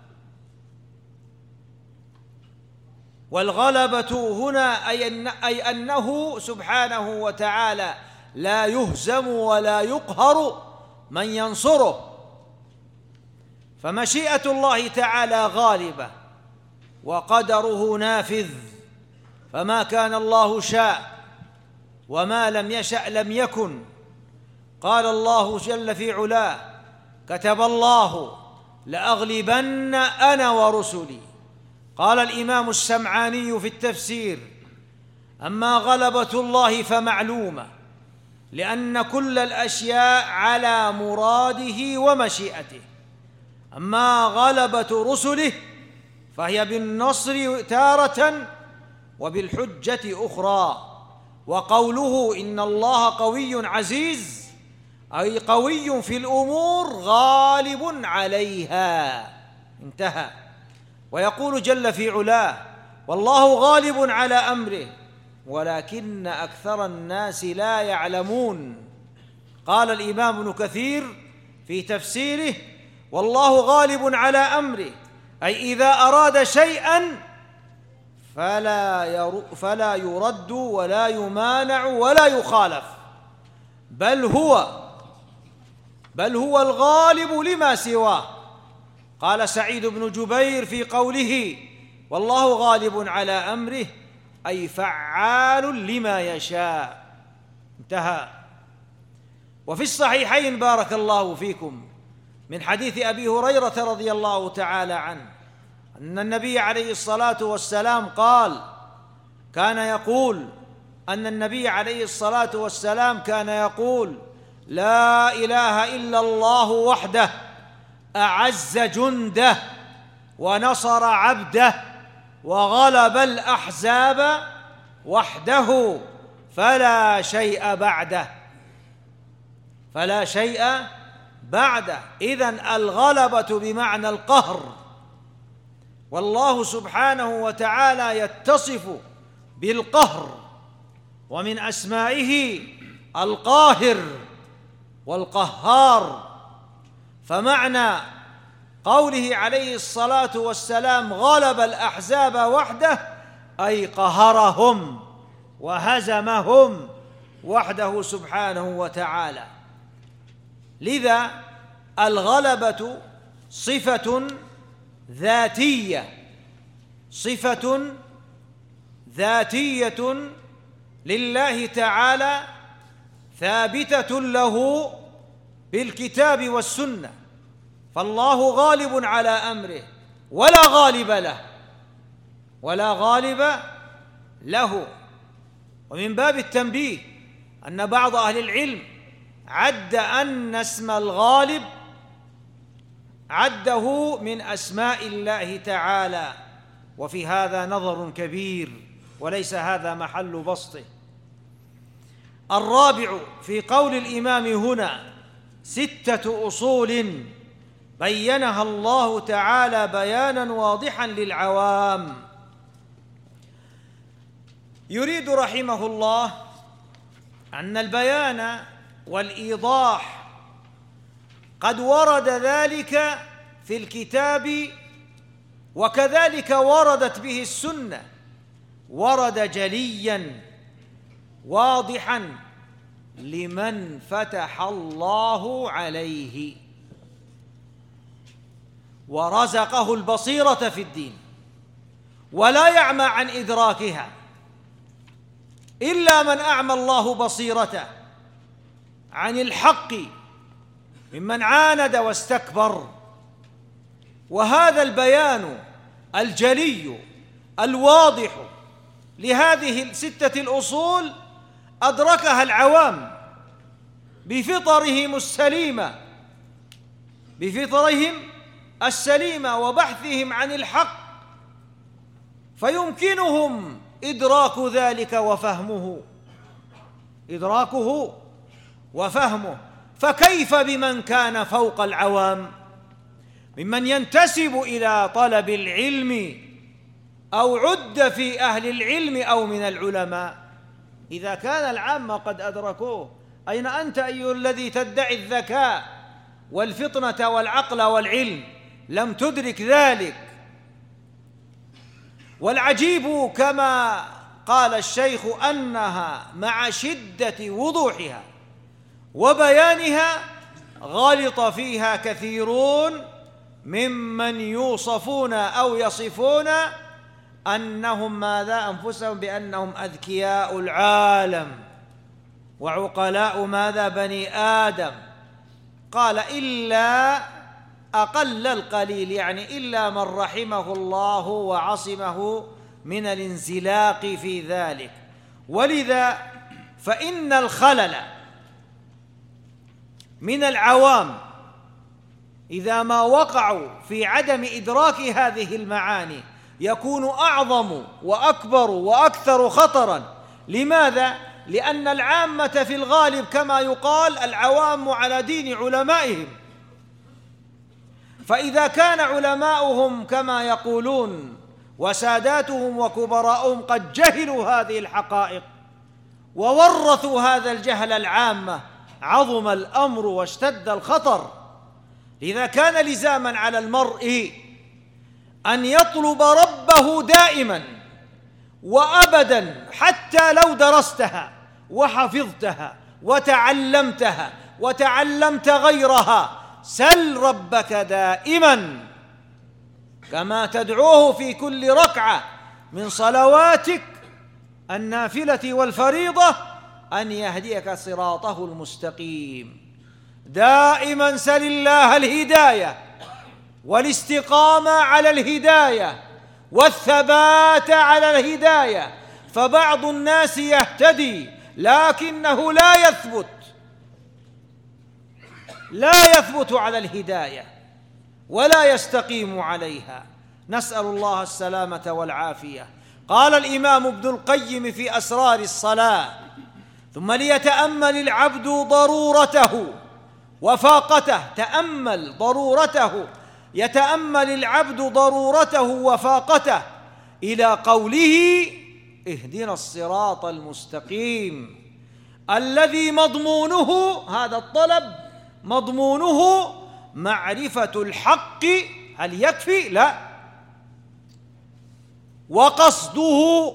والغلبة هنا أي أنه سبحانه وتعالى لا يهزم ولا يقهر من ينصره، فمشيئة الله تعالى غالبة وقدره نافذ، فما كان الله شاء وما لم يشأ لم يكن. قال الله جل في علاه: كتب الله لأغلبن أنا ورسلي. قال الإمام السمعاني في التفسير: أما غلبة الله فمعلومة، لأن كل الأشياء على مراده ومشيئته. أما غلبة رسله فهي بالنصر تارة وبالحجة أخرى. وقوله إن الله قوي عزيز أي قوي في الأمور غالب عليها، انتهى. ويقول جل في علاه والله غالب على أمره ولكن أكثر الناس لا يعلمون. قال الإمام ابن كثير في تفسيره والله غالب على أمره أي إذا أراد شيئا فلا فلا يرد ولا يمانع ولا يخالف، بل هو بل هو الغالب لما سواه. قال سعيد بن جبير في قوله والله غالب على أمره أي فعال لما يشاء، انتهى. وفي الصحيحين بارك الله فيكم من حديث أبي هريرة رضي الله تعالى عنه أن النبي عليه الصلاة والسلام قال كان يقول أن النبي عليه الصلاة والسلام كان يقول لا إله إلا الله وحده أعز جنده ونصر عبده وغلب الأحزاب وحده فلا شيء بعده فلا شيء بعده. إذن الغلبة بمعنى القهر، والله سبحانه وتعالى يتصف بالقهر، ومن أسمائه القاهر والقهار. فمعنى قوله عليه الصلاة والسلام غلب الأحزاب وحده أي قهرهم وهزمهم وحده سبحانه وتعالى. لذا الغلبة صفة ذاتية صفة ذاتية لله تعالى ثابتة له بالكتاب والسنة، فالله غالب على أمره ولا غالب له ولا غالب له. ومن باب التنبيه أن بعض أهل العلم عد أن اسم الغالب عده من أسماء الله تعالى، وفي هذا نظر كبير وليس هذا محل بسطه. الرابع في قول الإمام هنا ستة أصول بينها الله تعالى بيانا واضحا للعوام. يريد رحمه الله أن البيان والإيضاح قد ورد ذلك في الكتاب وكذلك وردت به السنة، ورد جليا واضحا لمن فتح الله عليه ورزقه البصيرة في الدين ولا يعمى عن إدراكها إلا من أعمى الله بصيرته عن الحق ممن عاند واستكبر. وهذا البيان الجلي الواضح لهذه الستة الأصول أدركها العوام بفطرهم السليمة بفطرهم السليمة وبحثهم عن الحق، فيمكنهم إدراك ذلك وفهمه إدراكه وفهمه. فكيف بمن كان فوق العوام ممن ينتسب إلى طلب العلم أو عد في أهل العلم أو من العلماء؟ إذا كان العامة قد أدركوه، أين أنت أيها الذي تدعي الذكاء والفطنة والعقل والعلم؟ لم تدرك ذلك. والعجيب كما قال الشيخ أنها مع شدة وضوحها وبيانها غلط فيها كثيرون ممن يوصفون أو يصفون أنهم ماذا أنفسهم بأنهم أذكياء العالم وعقلاء ماذا بني آدم. قال إلا أقل القليل، يعني إلا من رحمه الله وعصمه من الانزلاق في ذلك. ولذا فإن الخلل من العوام إذا ما وقعوا في عدم إدراك هذه المعاني يكون أعظم وأكبر وأكثر خطراً. لماذا؟ لأن العامة في الغالب كما يقال العوام على دين علمائهم، فإذا كان علماؤهم كما يقولون وساداتهم وكبراءهم قد جهلوا هذه الحقائق وورثوا هذا الجهل العامة عظم الأمر واشتد الخطر. لذا كان لزاما على المرء أن يطلب ربه دائما وأبدا، حتى لو درستها وحفظتها وتعلمتها وتعلمت غيرها، سل ربك دائما كما تدعوه في كل ركعة من صلواتك النافلة والفريضة أن يهديك صراطه المستقيم. دائما سل الله الهداية والاستقامة على الهداية والثبات على الهداية، فبعض الناس يهتدي لكنه لا يثبت لا يثبت على الهداية ولا يستقيم عليها، نسأل الله السلامة والعافية. قال الإمام ابن القيم في أسرار الصلاة: ثم ليتأمل العبد ضرورته وفاقته. تأمل ضرورته، يتأمل العبد ضرورته وفاقته إلى قوله: اهدنا الصراط المستقيم، الذي مضمونه هذا الطلب مضمونه معرفة الحق. هل يكفي؟ لا. وقصده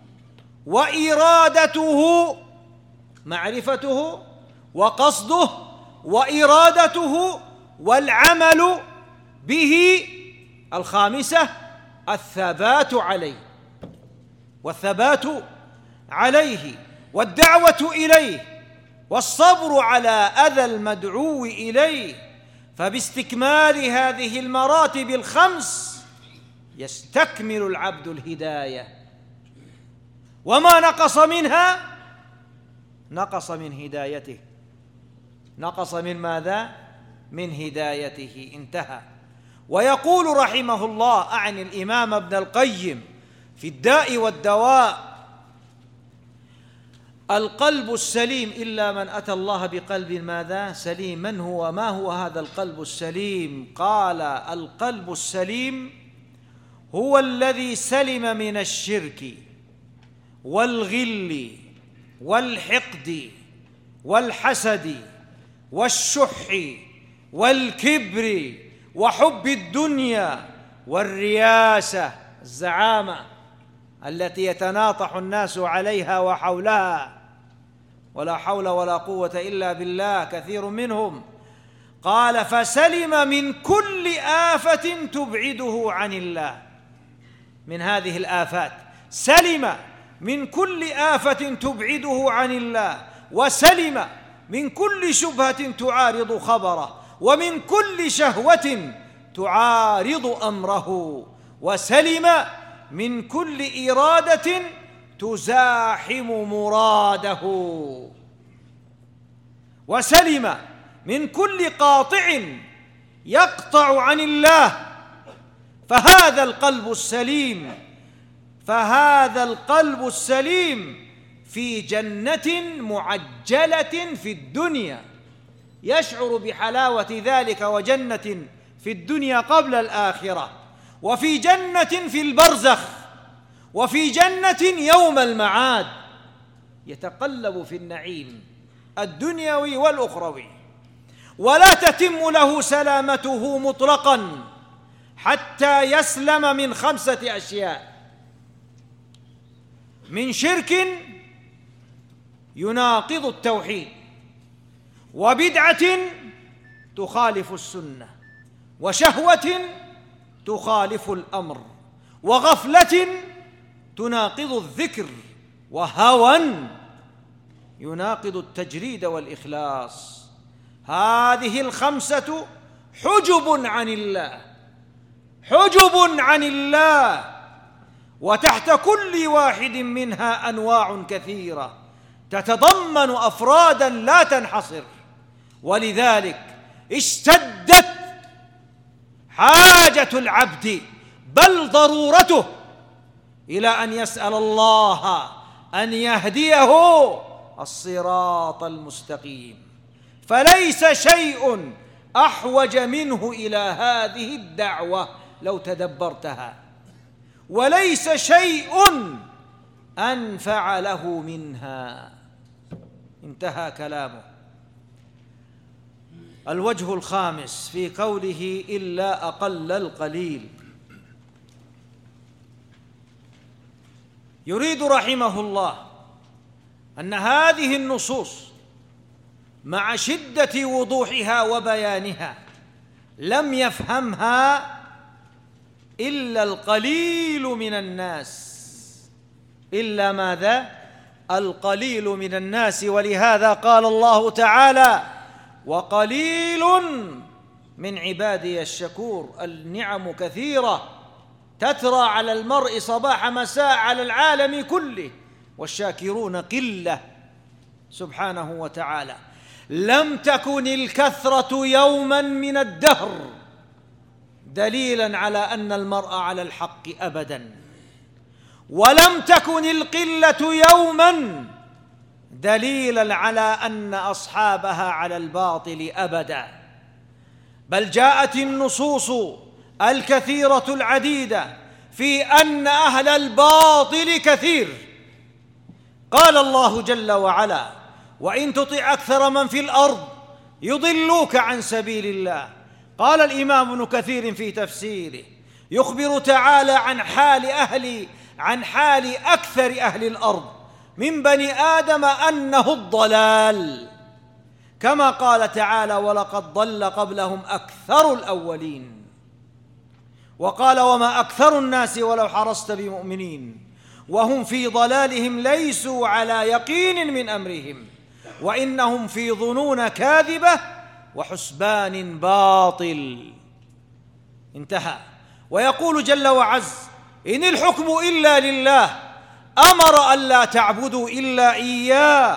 وإرادته، معرفته وقصده وإرادته والعمل به. الخامسة الثبات عليه والثبات عليه والدعوة إليه والصبر على أذى المدعو إليه. فباستكمال هذه المراتب الخمس يستكمل العبد الهداية، وما نقص منها نقص من هدايته. نقص من ماذا؟ من هدايته. انتهى. ويقول رحمه الله، أعني الإمام ابن القيم في الداء والدواء: القلب السليم إلا من أتى الله بقلب ماذا؟ سليم. من هو؟ ما هو هذا القلب السليم؟ قال: القلب السليم هو الذي سلم من الشرك والغل والحقد والحسد والشح والكبر وحب الدنيا والرياسة، الزعامة التي يتناطح الناس عليها وحولها، ولا حول ولا قوة إلا بالله كثير منهم. قال: فسلم من كل آفة تبعده عن الله. من هذه الآفات سلم من كل آفة تبعده عن الله، وسلم من كل شبهة تعارض خبره، ومن كل شهوة تعارض أمره، وسلم من كل إرادة تزاحم مراده، وسلم من كل قاطع يقطع عن الله. فهذا القلب السليم فهذا القلب السليم في جنة معجلة في الدنيا، يشعر بحلاوة ذلك وجنة في الدنيا قبل الآخرة، وفي جنة في البرزخ، وفي جنة يوم المعاد، يتقلب في النعيم الدنيوي والأخروي. ولا تتم له سلامته مطلقا حتى يسلم من خمسة أشياء: من شرك يناقض التوحيد، وبدعة تخالف السنة، وشهوة تخالف الأمر، وغفلة تناقض الذكر، وهوى يناقض التجريد والإخلاص. هذه الخمسة حجب عن الله، حجب عن الله، وتحت كل واحد منها أنواع كثيرة تتضمن أفرادا لا تنحصر، ولذلك اشتدت حاجة العبد بل ضرورته إلى أن يسأل الله أن يهديه الصراط المستقيم. فليس شيء أحوج منه إلى هذه الدعوة لو تدبرتها، وليس شيء أنفع له منها. انتهى كلامه. الوجه الخامس في قوله إلا أقل القليل، يريد رحمه الله أن هذه النصوص مع شدة وضوحها وبيانها لم يفهمها إلا القليل من الناس. إلا ماذا؟ القليل من الناس. ولهذا قال الله تعالى: وقليل من عبادي الشكور. النعم كثيرة تترى على المرء صباح مساء على العالم كله، والشاكرون قلة سبحانه وتعالى. لم تكن الكثرة يوما من الدهر دليلا على أن المرء على الحق أبدا، ولم تكن القلة يوما دليلا على أن أصحابها على الباطل أبدا، بل جاءت النصوص الكثيرة العديدة في أن أهل الباطل كثير. قال الله جل وعلا: وإن تطع أكثر من في الأرض يضلوك عن سبيل الله. قال الإمام ابن كثير في تفسيره: يخبر تعالى عن حال أهل عن حال أكثر أهل الأرض من بني آدم أنه الضلال، كما قال تعالى: ولقد ضل قبلهم أكثر الأولين. وقال: وما أكثر الناس ولو حرصت بمؤمنين، وهم في ضلالهم ليسوا على يقين من أمرهم، وإنهم في ظنون كاذبة وحسبان باطل. انتهى. ويقول جل وعز: إن الحكم إلا لله أمر ألا تعبدوا إلا إياه،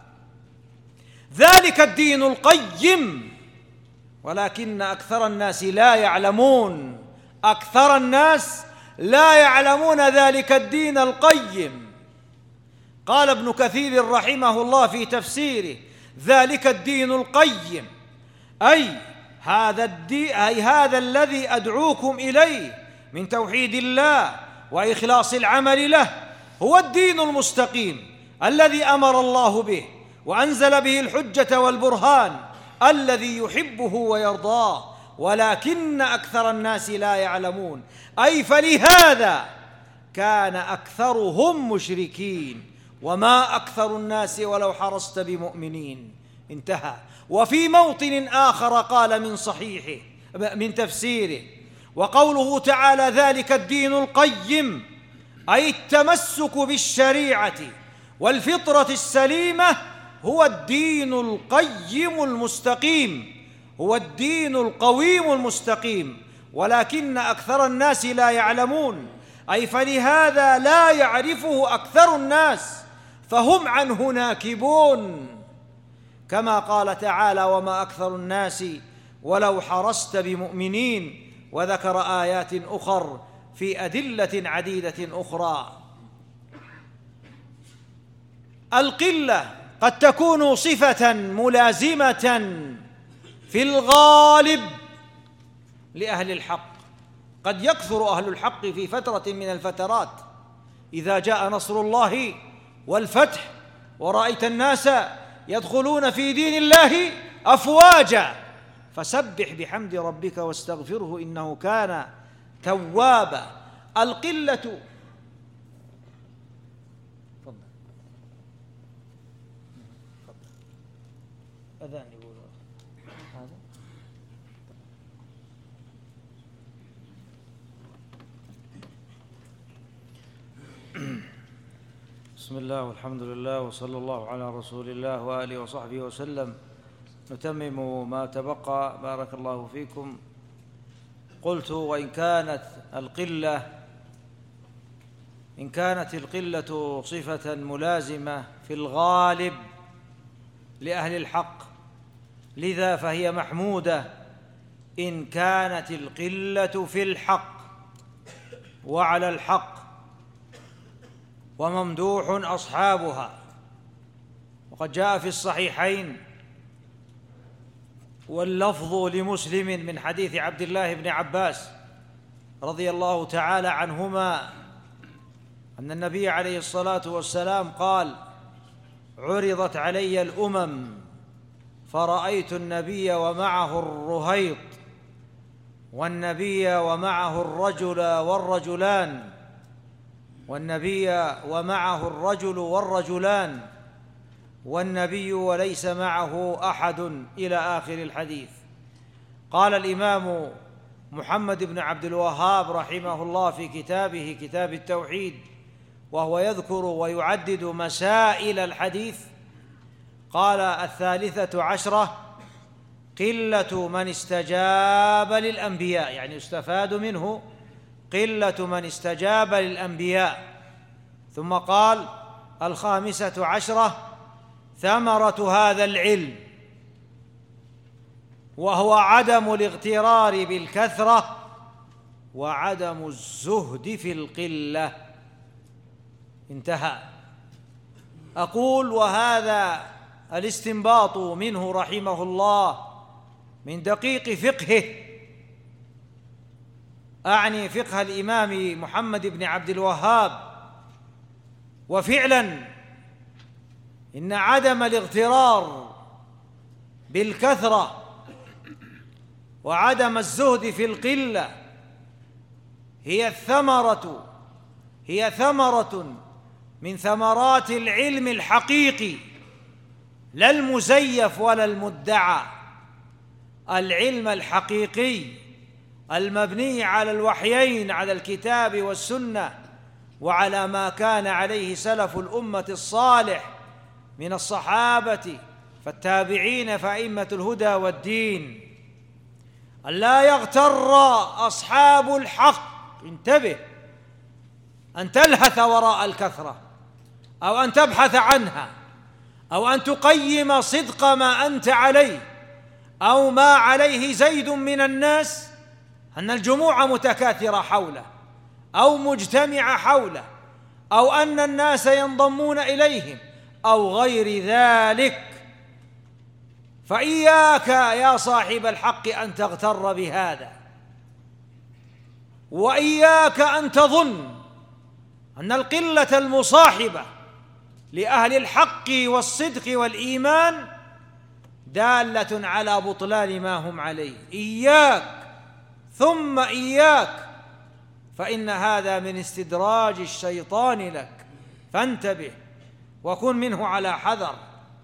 ذلك الدين القيم، ولكن أكثر الناس لا يعلمون. أكثر الناس لا يعلمون ذلك الدين القيم. قال ابن كثير رحمه الله في تفسيره: ذلك الدين القيم أي هذا الدين أي هذا الذي أدعوكم إليه من توحيد الله وإخلاص العمل له، هو الدين المستقيم الذي أمر الله به وأنزل به الحجة والبرهان، الذي يحبه ويرضاه، ولكن أكثر الناس لا يعلمون. أي فلهذا كان أكثرهم مشركين، وما أكثر الناس ولو حرصت بمؤمنين. انتهى. وفي موطن آخر قال من صحيحه من تفسيره: وقوله تعالى ذلك الدين القيم أي التمسك بالشريعة والفطرة السليمة هو الدين القيم المستقيم، هو الدين القويم المستقيم، ولكن أكثر الناس لا يعلمون. أي فلهذا لا يعرفه أكثر الناس، فهم عنه ناكبون، كما قال تعالى: وما أكثر الناس ولو حرصت بمؤمنين. وذكر آيات أخر في أدلة عديدة أخرى. القلة قد تكون صفة ملازمة في الغالب لأهل الحق. قد يكثر أهل الحق في فترة من الفترات، إذا جاء نصر الله والفتح ورأيت الناس يدخلون في دين الله أفواجا، فسبح بحمد ربك واستغفره إنه كان توابا. القلة أذان يقول هذا. بسم الله والحمد لله وصلى الله على رسول الله وآله وصحبه وسلم. نتمم ما تبقى. بارك الله فيكم. قلت: وإن كانت القلة إن كانت القلة صفة ملازمة في الغالب لأهل الحق، لذا فهي محمودة إن كانت القلة في الحق وعلى الحق، وممدوح أصحابها. وقد جاء في الصحيحين واللفظ لمسلم من حديث عبد الله بن عباس رضي الله تعالى عنهما أن النبي عليه الصلاة والسلام قال: عرضت علي الأمم فرأيت النبي ومعه الرهيط، والنبي ومعه الرجل والرجلان، والنبي ومعه الرجل والرجلان، والنبي وليس معه أحد، إلى آخر الحديث. قال الإمام محمد بن عبد الوهاب رحمه الله في كتابه كتاب التوحيد وهو يذكر ويعدد مسائل الحديث، قال: الثالثة عشرة قلة من استجاب للأنبياء، يعني يستفاد منه قلة من استجاب للأنبياء. ثم قال: الخامسة عشرة ثمرة هذا العلم، وهو عدم الاغترار بالكثرة وعدم الزهد في القلة. انتهى. أقول: وهذا الاستنباط منه رحمه الله من دقيق فقهه، أعني فقه الإمام محمد بن عبد الوهاب. وفعلاً إن عدم الاغترار بالكثرة وعدم الزهد في القلة هي الثمرة هي ثمرة من ثمرات العلم الحقيقي، لا المزيف ولا المدعى. العلم الحقيقي المبني على الوحيين، على الكتاب والسنة، وعلى ما كان عليه سلف الأمة الصالح من الصحابة فالتابعين فأئمة الهدى والدين. أن لا يغتر أصحاب الحق، انتبه، أن تلهث وراء الكثرة أو أن تبحث عنها أو أن تقيم صدق ما أنت عليه أو ما عليه زيد من الناس، أن الجموع متكاثرة حوله أو مجتمعة حوله أو أن الناس ينضمون إليهم أو غير ذلك. فإياك يا صاحب الحق أن تغتر بهذا، وإياك أن تظن أن القلة المصاحبة لأهل الحق والصدق والإيمان دالة على بطلان ما هم عليه. إياك ثم إياك، فإن هذا من استدراج الشيطان لك، فانتبه وكن منه على حذر.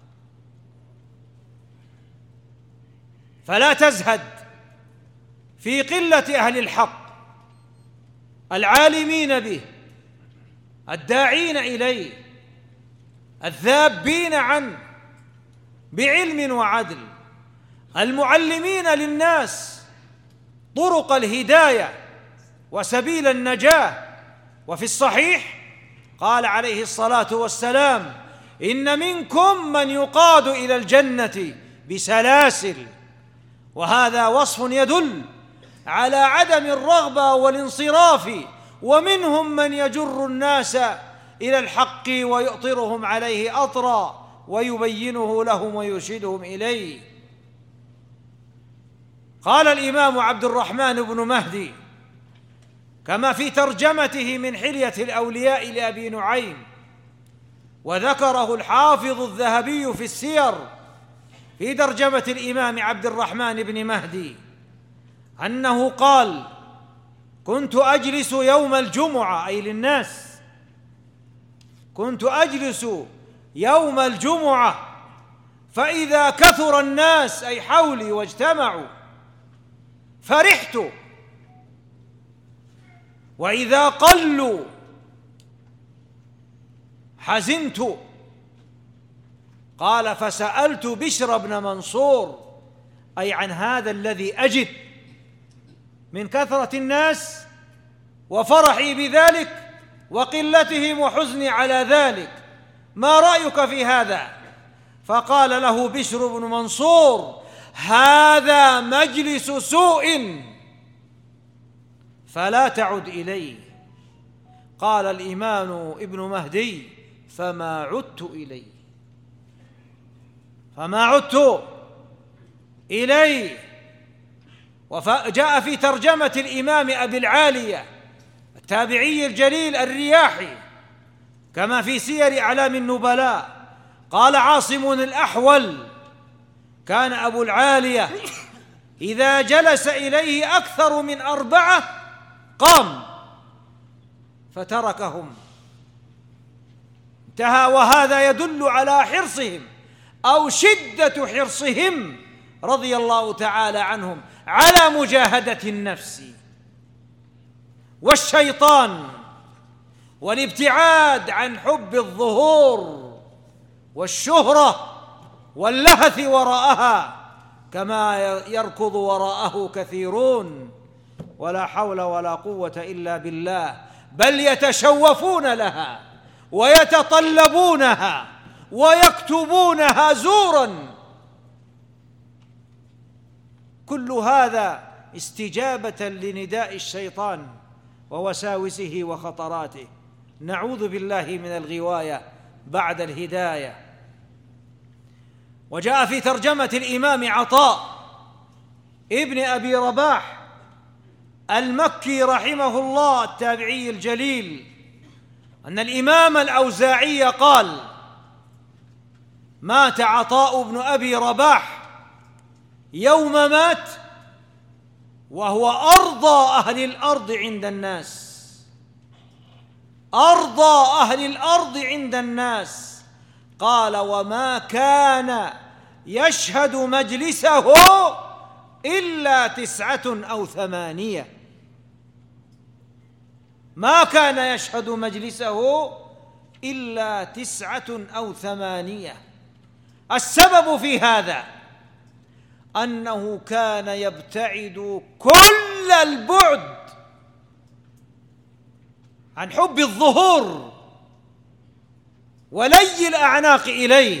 فلا تزهد في قلة أهل الحق العالمين به، الداعين إليه، الذابين عنه بعلم وعدل، المعلمين للناس طرق الهداية وسبيل النجاة. وفي الصحيح قال عليه الصلاة والسلام: إن منكم من يقاد إلى الجنة بسلاسل. وهذا وصف يدل على عدم الرغبة والانصراف، ومنهم من يجر الناس إلى الحق ويؤطرهم عليه أطرا ويبينه لهم ويرشدهم إليه. قال الإمام عبد الرحمن بن مهدي كما في ترجمته من حلية الأولياء لأبي نعيم، وذكره الحافظ الذهبي في السير في ترجمة الإمام عبد الرحمن بن مهدي، أنه قال: كنت أجلس يوم الجمعة، أي للناس، كنت أجلس يوم الجمعة فإذا كثر الناس، أي حولي، واجتمعوا فرحت، وإذا قلوا حزنت. قال: فسألت بشر بن منصور، أي عن هذا الذي أجد من كثرة الناس وفرحي بذلك، وقلتهم وحزني على ذلك، ما رأيك في هذا؟ فقال له بشر بن منصور: هذا مجلس سوء فلا تعد إليه. قال الإمام ابن مهدي: فما عدت إليه فما عدت إليه. وجاء في ترجمة الإمام أبي العالية التابعي الجليل الرياحي كما في سير أعلام النبلاء، قال عاصم الأحول: كان أبو العالية إذا جلس إليه أكثر من أربعة قام فتركهم. انتهى. وهذا يدل على حرصهم أو شدة حرصهم رضي الله تعالى عنهم على مجاهدة النفس والشيطان والابتعاد عن حب الظهور والشهرة واللهث وراءها كما يركض وراءه كثيرون، ولا حول ولا قوة إلا بالله، بل يتشوفون لها ويتطلبونها ويكتبونها زورا. كل هذا استجابة لنداء الشيطان ووساوسه وخطراته. نعوذ بالله من الغواية بعد الهداية. وجاء في ترجمة الإمام عطاء ابن أبي رباح المكي رحمه الله التابعي الجليل أن الإمام الأوزاعي قال: مات عطاء بن أبي رباح يوم مات وهو أرضى أهل الأرض عند الناس، أرضى أهل الأرض عند الناس. قال: وما كان يشهد مجلسه إلا تسعة أو ثمانية، ما كان يشهد مجلسه إلا تسعة أو ثمانية. السبب في هذا أنه كان يبتعد كل البعد عن حب الظهور ولي الأعناق إليه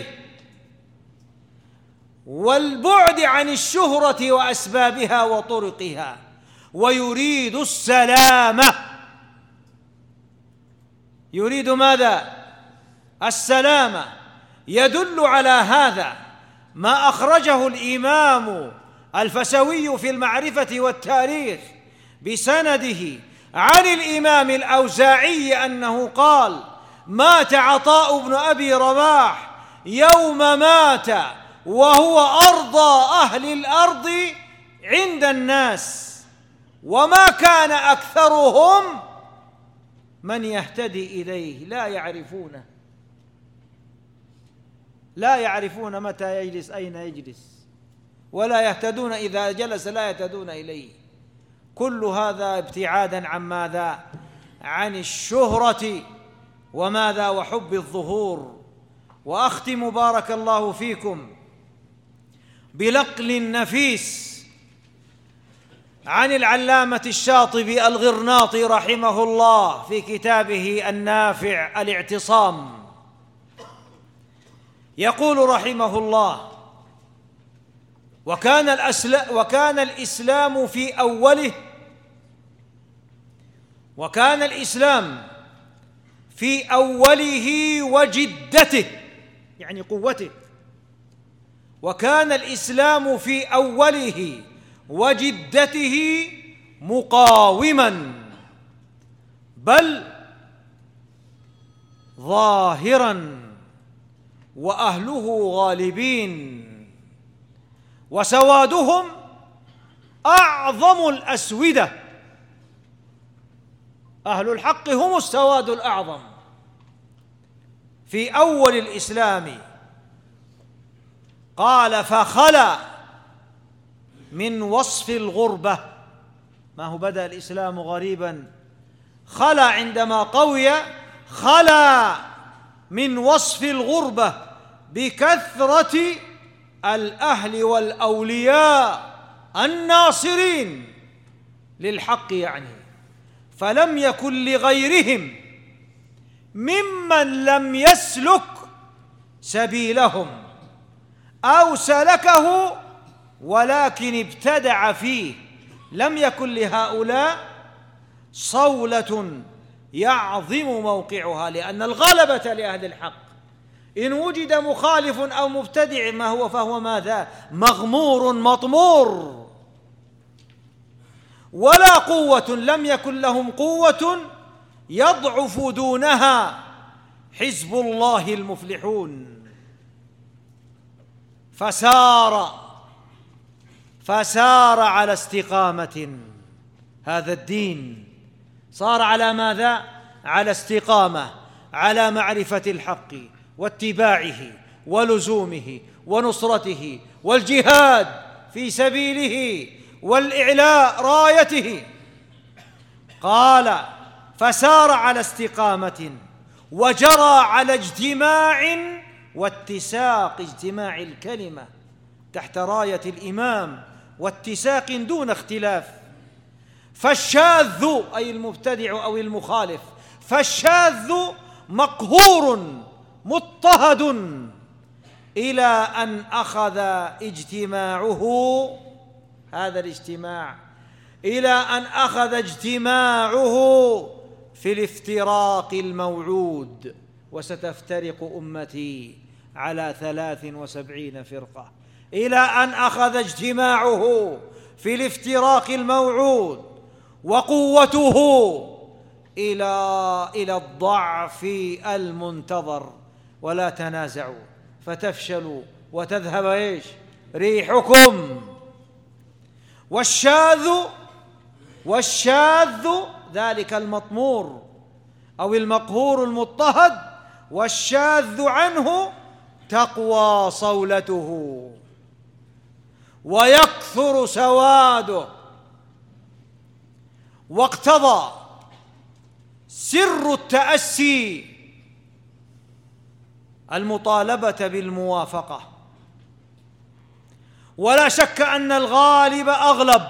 والبعد عن الشهرة وأسبابها وطرقها، ويريد السلامة. يريد ماذا؟ السلامة. يدل على هذا ما أخرجه الإمام الفسوي في المعرفة والتاريخ بسنده عن الإمام الأوزاعي أنه قال: مات عطاء بن أبي رباح يوم مات وهو أرضى أهل الأرض عند الناس، وما كان أكثرهم من يهتدي إليه، لا يعرفونه، لا يعرفون متى يجلس أين يجلس، ولا يهتدون إذا جلس لا يهتدون إليه. كل هذا ابتعادا عن ماذا؟ عن الشهرة وماذا؟ وحب الظهور. وأختم بارك الله فيكم بنقل نفيس عن العلامة الشاطبي الغرناطي رحمه الله في كتابه النافع الاعتصام. يقول رحمه الله: وكان الأسلام وكان الإسلام في أوله وكان الإسلام في أوله وجدته، يعني قوته، وكان الإسلام في أوله وجدته مقاوما بل ظاهرا، وأهله غالبين، وسوادهم أعظم الأسودة. أهل الحق هم السواد الأعظم في أول الإسلام. قال: فخلا من وصف الغربة. ما هو بدأ الإسلام غريبا، خلا عندما قوي، خلا من وصف الغربة بكثرة الأهل والأولياء الناصرين للحق، يعني فلم يكن لغيرهم ممن لم يسلك سبيلهم أو سلكه ولكن ابتدع فيه، لم يكن لهؤلاء صولة يعظم موقعها، لأن الغلبة لأهل الحق. إن وجد مخالف أو مبتدع ما هو فهو ماذا؟ مغمور مطمور. ولا قوة، لم يكن لهم قوة يضعف دونها حزب الله المفلحون. فسار فسار على استقامة، هذا الدين صار على ماذا؟ على استقامة، على معرفة الحق واتباعه ولزومه ونصرته والجهاد في سبيله والإعلاء رايته. قال فسار على استقامة وجرى على اجتماع واتساق، اجتماع الكلمة تحت راية الإمام واتساق دون اختلاف. فالشاذ أي المبتدع أو المخالف، فالشاذ مقهور مضطهد إلى أن أخذ اجتماعه، هذا الاجتماع، إلى أن أخذ اجتماعه في الافتراق الموعود. وستفترق أمتي على ثلاث وسبعين فرقة، إلى أن أخذ اجتماعه في الافتراق الموعود، وقوته إلى إلى الضعف المنتظر. ولا تنازعوا فتفشلوا وتذهب إيش؟ ريحكم. والشاذ والشاذ ذلك المطمور أو المقهور المضطهد، والشاذ عنه تقوى صولته ويكثر سواده. واقتضى سر التأسي المطالبة بالموافقة. ولا شك أن الغالب أغلب،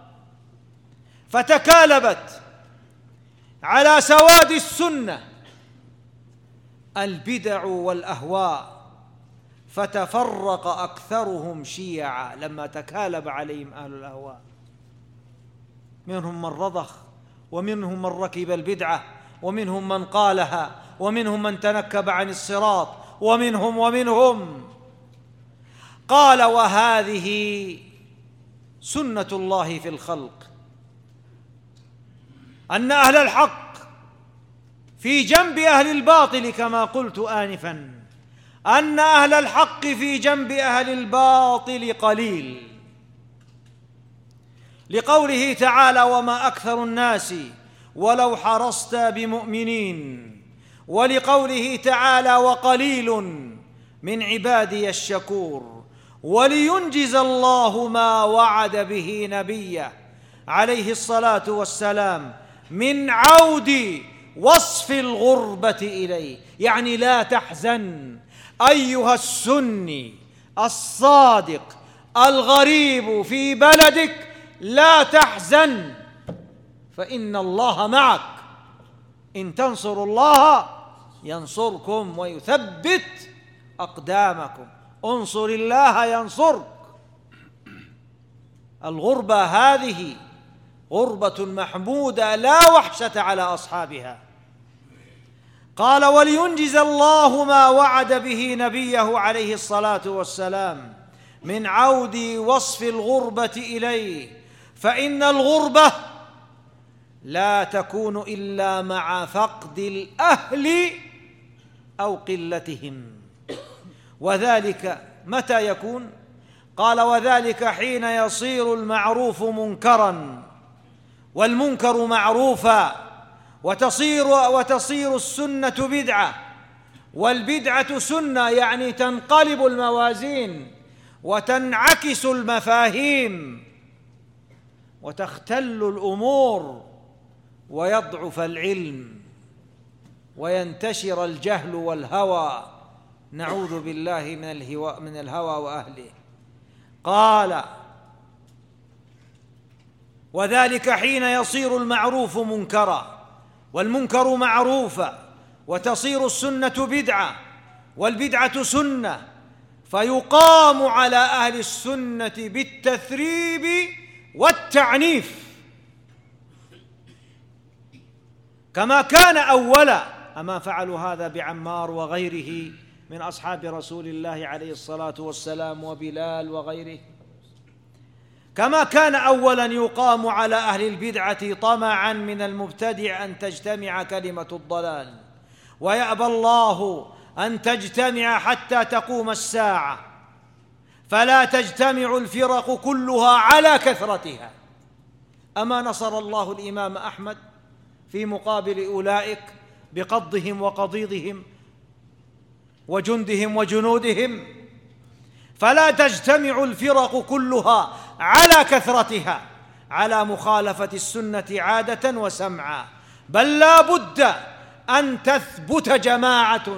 فتكالبت على سواد السنة البدع والأهواء، فتفرق أكثرهم شيعا لما تكالب عليهم أهل الأهواء. منهم من رضخ، ومنهم من ركب البدعة، ومنهم من قالها، ومنهم من تنكب عن الصراط، ومنهم ومنهم. قال وهذه سنة الله في الخلق، أن أهل الحق في جنب أهل الباطل، كما قلت آنفاً أن أهل الحق في جنب أهل الباطل قليل، لقوله تعالى وما أكثر الناس ولو حرصت بمؤمنين، ولقوله تعالى وقليل من عبادي الشكور، ولينجز الله ما وعد به نبيه عليه الصلاة والسلام من عود وصف الغربة إليه. يعني لا تحزن أيها السني الصادق الغريب في بلدك، لا تحزن، فإن الله معك، إن تنصروا الله ينصركم ويثبت أقدامكم، انصر الله ينصرك. الغربة هذه غربة محمودة لا وحشة على أصحابها. قال ولينجز الله ما وعد به نبيه عليه الصلاة والسلام من عود وصف الغربة إليه، فإن الغربة لا تكون إلا مع فقد الأهل أو قلتهم. وذلك متى يكون؟ قال وذلك حين يصير المعروف منكراً والمنكر معروفا، وتصير وتصير السنة بدعة والبدعة سنة، يعني تنقلب الموازين وتنعكس المفاهيم وتختل الأمور ويضعف العلم وينتشر الجهل والهوى، نعوذ بالله من الهوى من الهوى وأهله. قال وذلك حين يصير المعروف منكرا والمنكر معروفا وتصير السنة بدعة والبدعة سنة، فيقام على أهل السنة بالتثريب والتعنيف كما كان أولا. أما فعلوا هذا بعمار وغيره من أصحاب رسول الله عليه الصلاة والسلام وبلال وغيره. كما كان أولا يقام على أهل البدعة طمعا من المبتدع أن تجتمع كلمة الضلال، ويأبى الله أن تجتمع حتى تقوم الساعة، فلا تجتمع الفرق كلها على كثرتها. أما نصر الله الإمام أحمد في مقابل أولئك بقضهم وقضيضهم وجندهم وجنودهم؟ فلا تجتمع الفرق كلها على كثرتها على مخالفة السنة عادة وسمعا، بل لا بد أن تثبت جماعة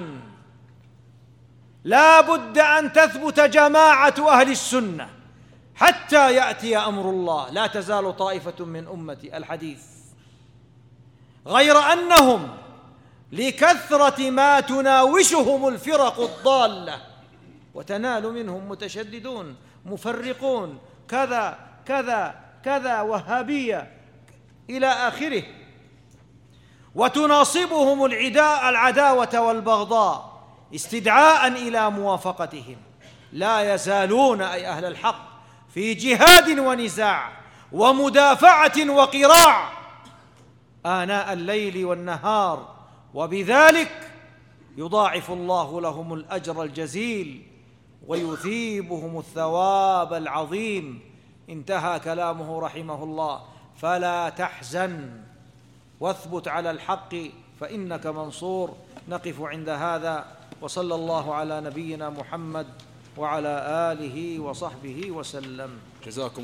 لا بد أن تثبت جماعة أهل السنة حتى يأتي أمر الله. لا تزال طائفة من أمتي الحديث، غير أنهم لكثرة ما تناوشهم الفرق الضالة وتنال منهم متشددون مفرقون كذا كذا كذا وهابية إلى آخره، وتناصبهم العداء العداوة والبغضاء استدعاء إلى موافقتهم. لا يزالون أي أهل الحق في جهاد ونزاع ومدافعة وقراع آناء الليل والنهار، وبذلك يضاعف الله لهم الأجر الجزيل ويثيبهم الثواب العظيم. انتهى كلامه رحمه الله. فلا تحزن واثبت على الحق فإنك منصور. نقف عند هذا، وصلى الله على نبينا محمد وعلى آله وصحبه وسلم. جزاكم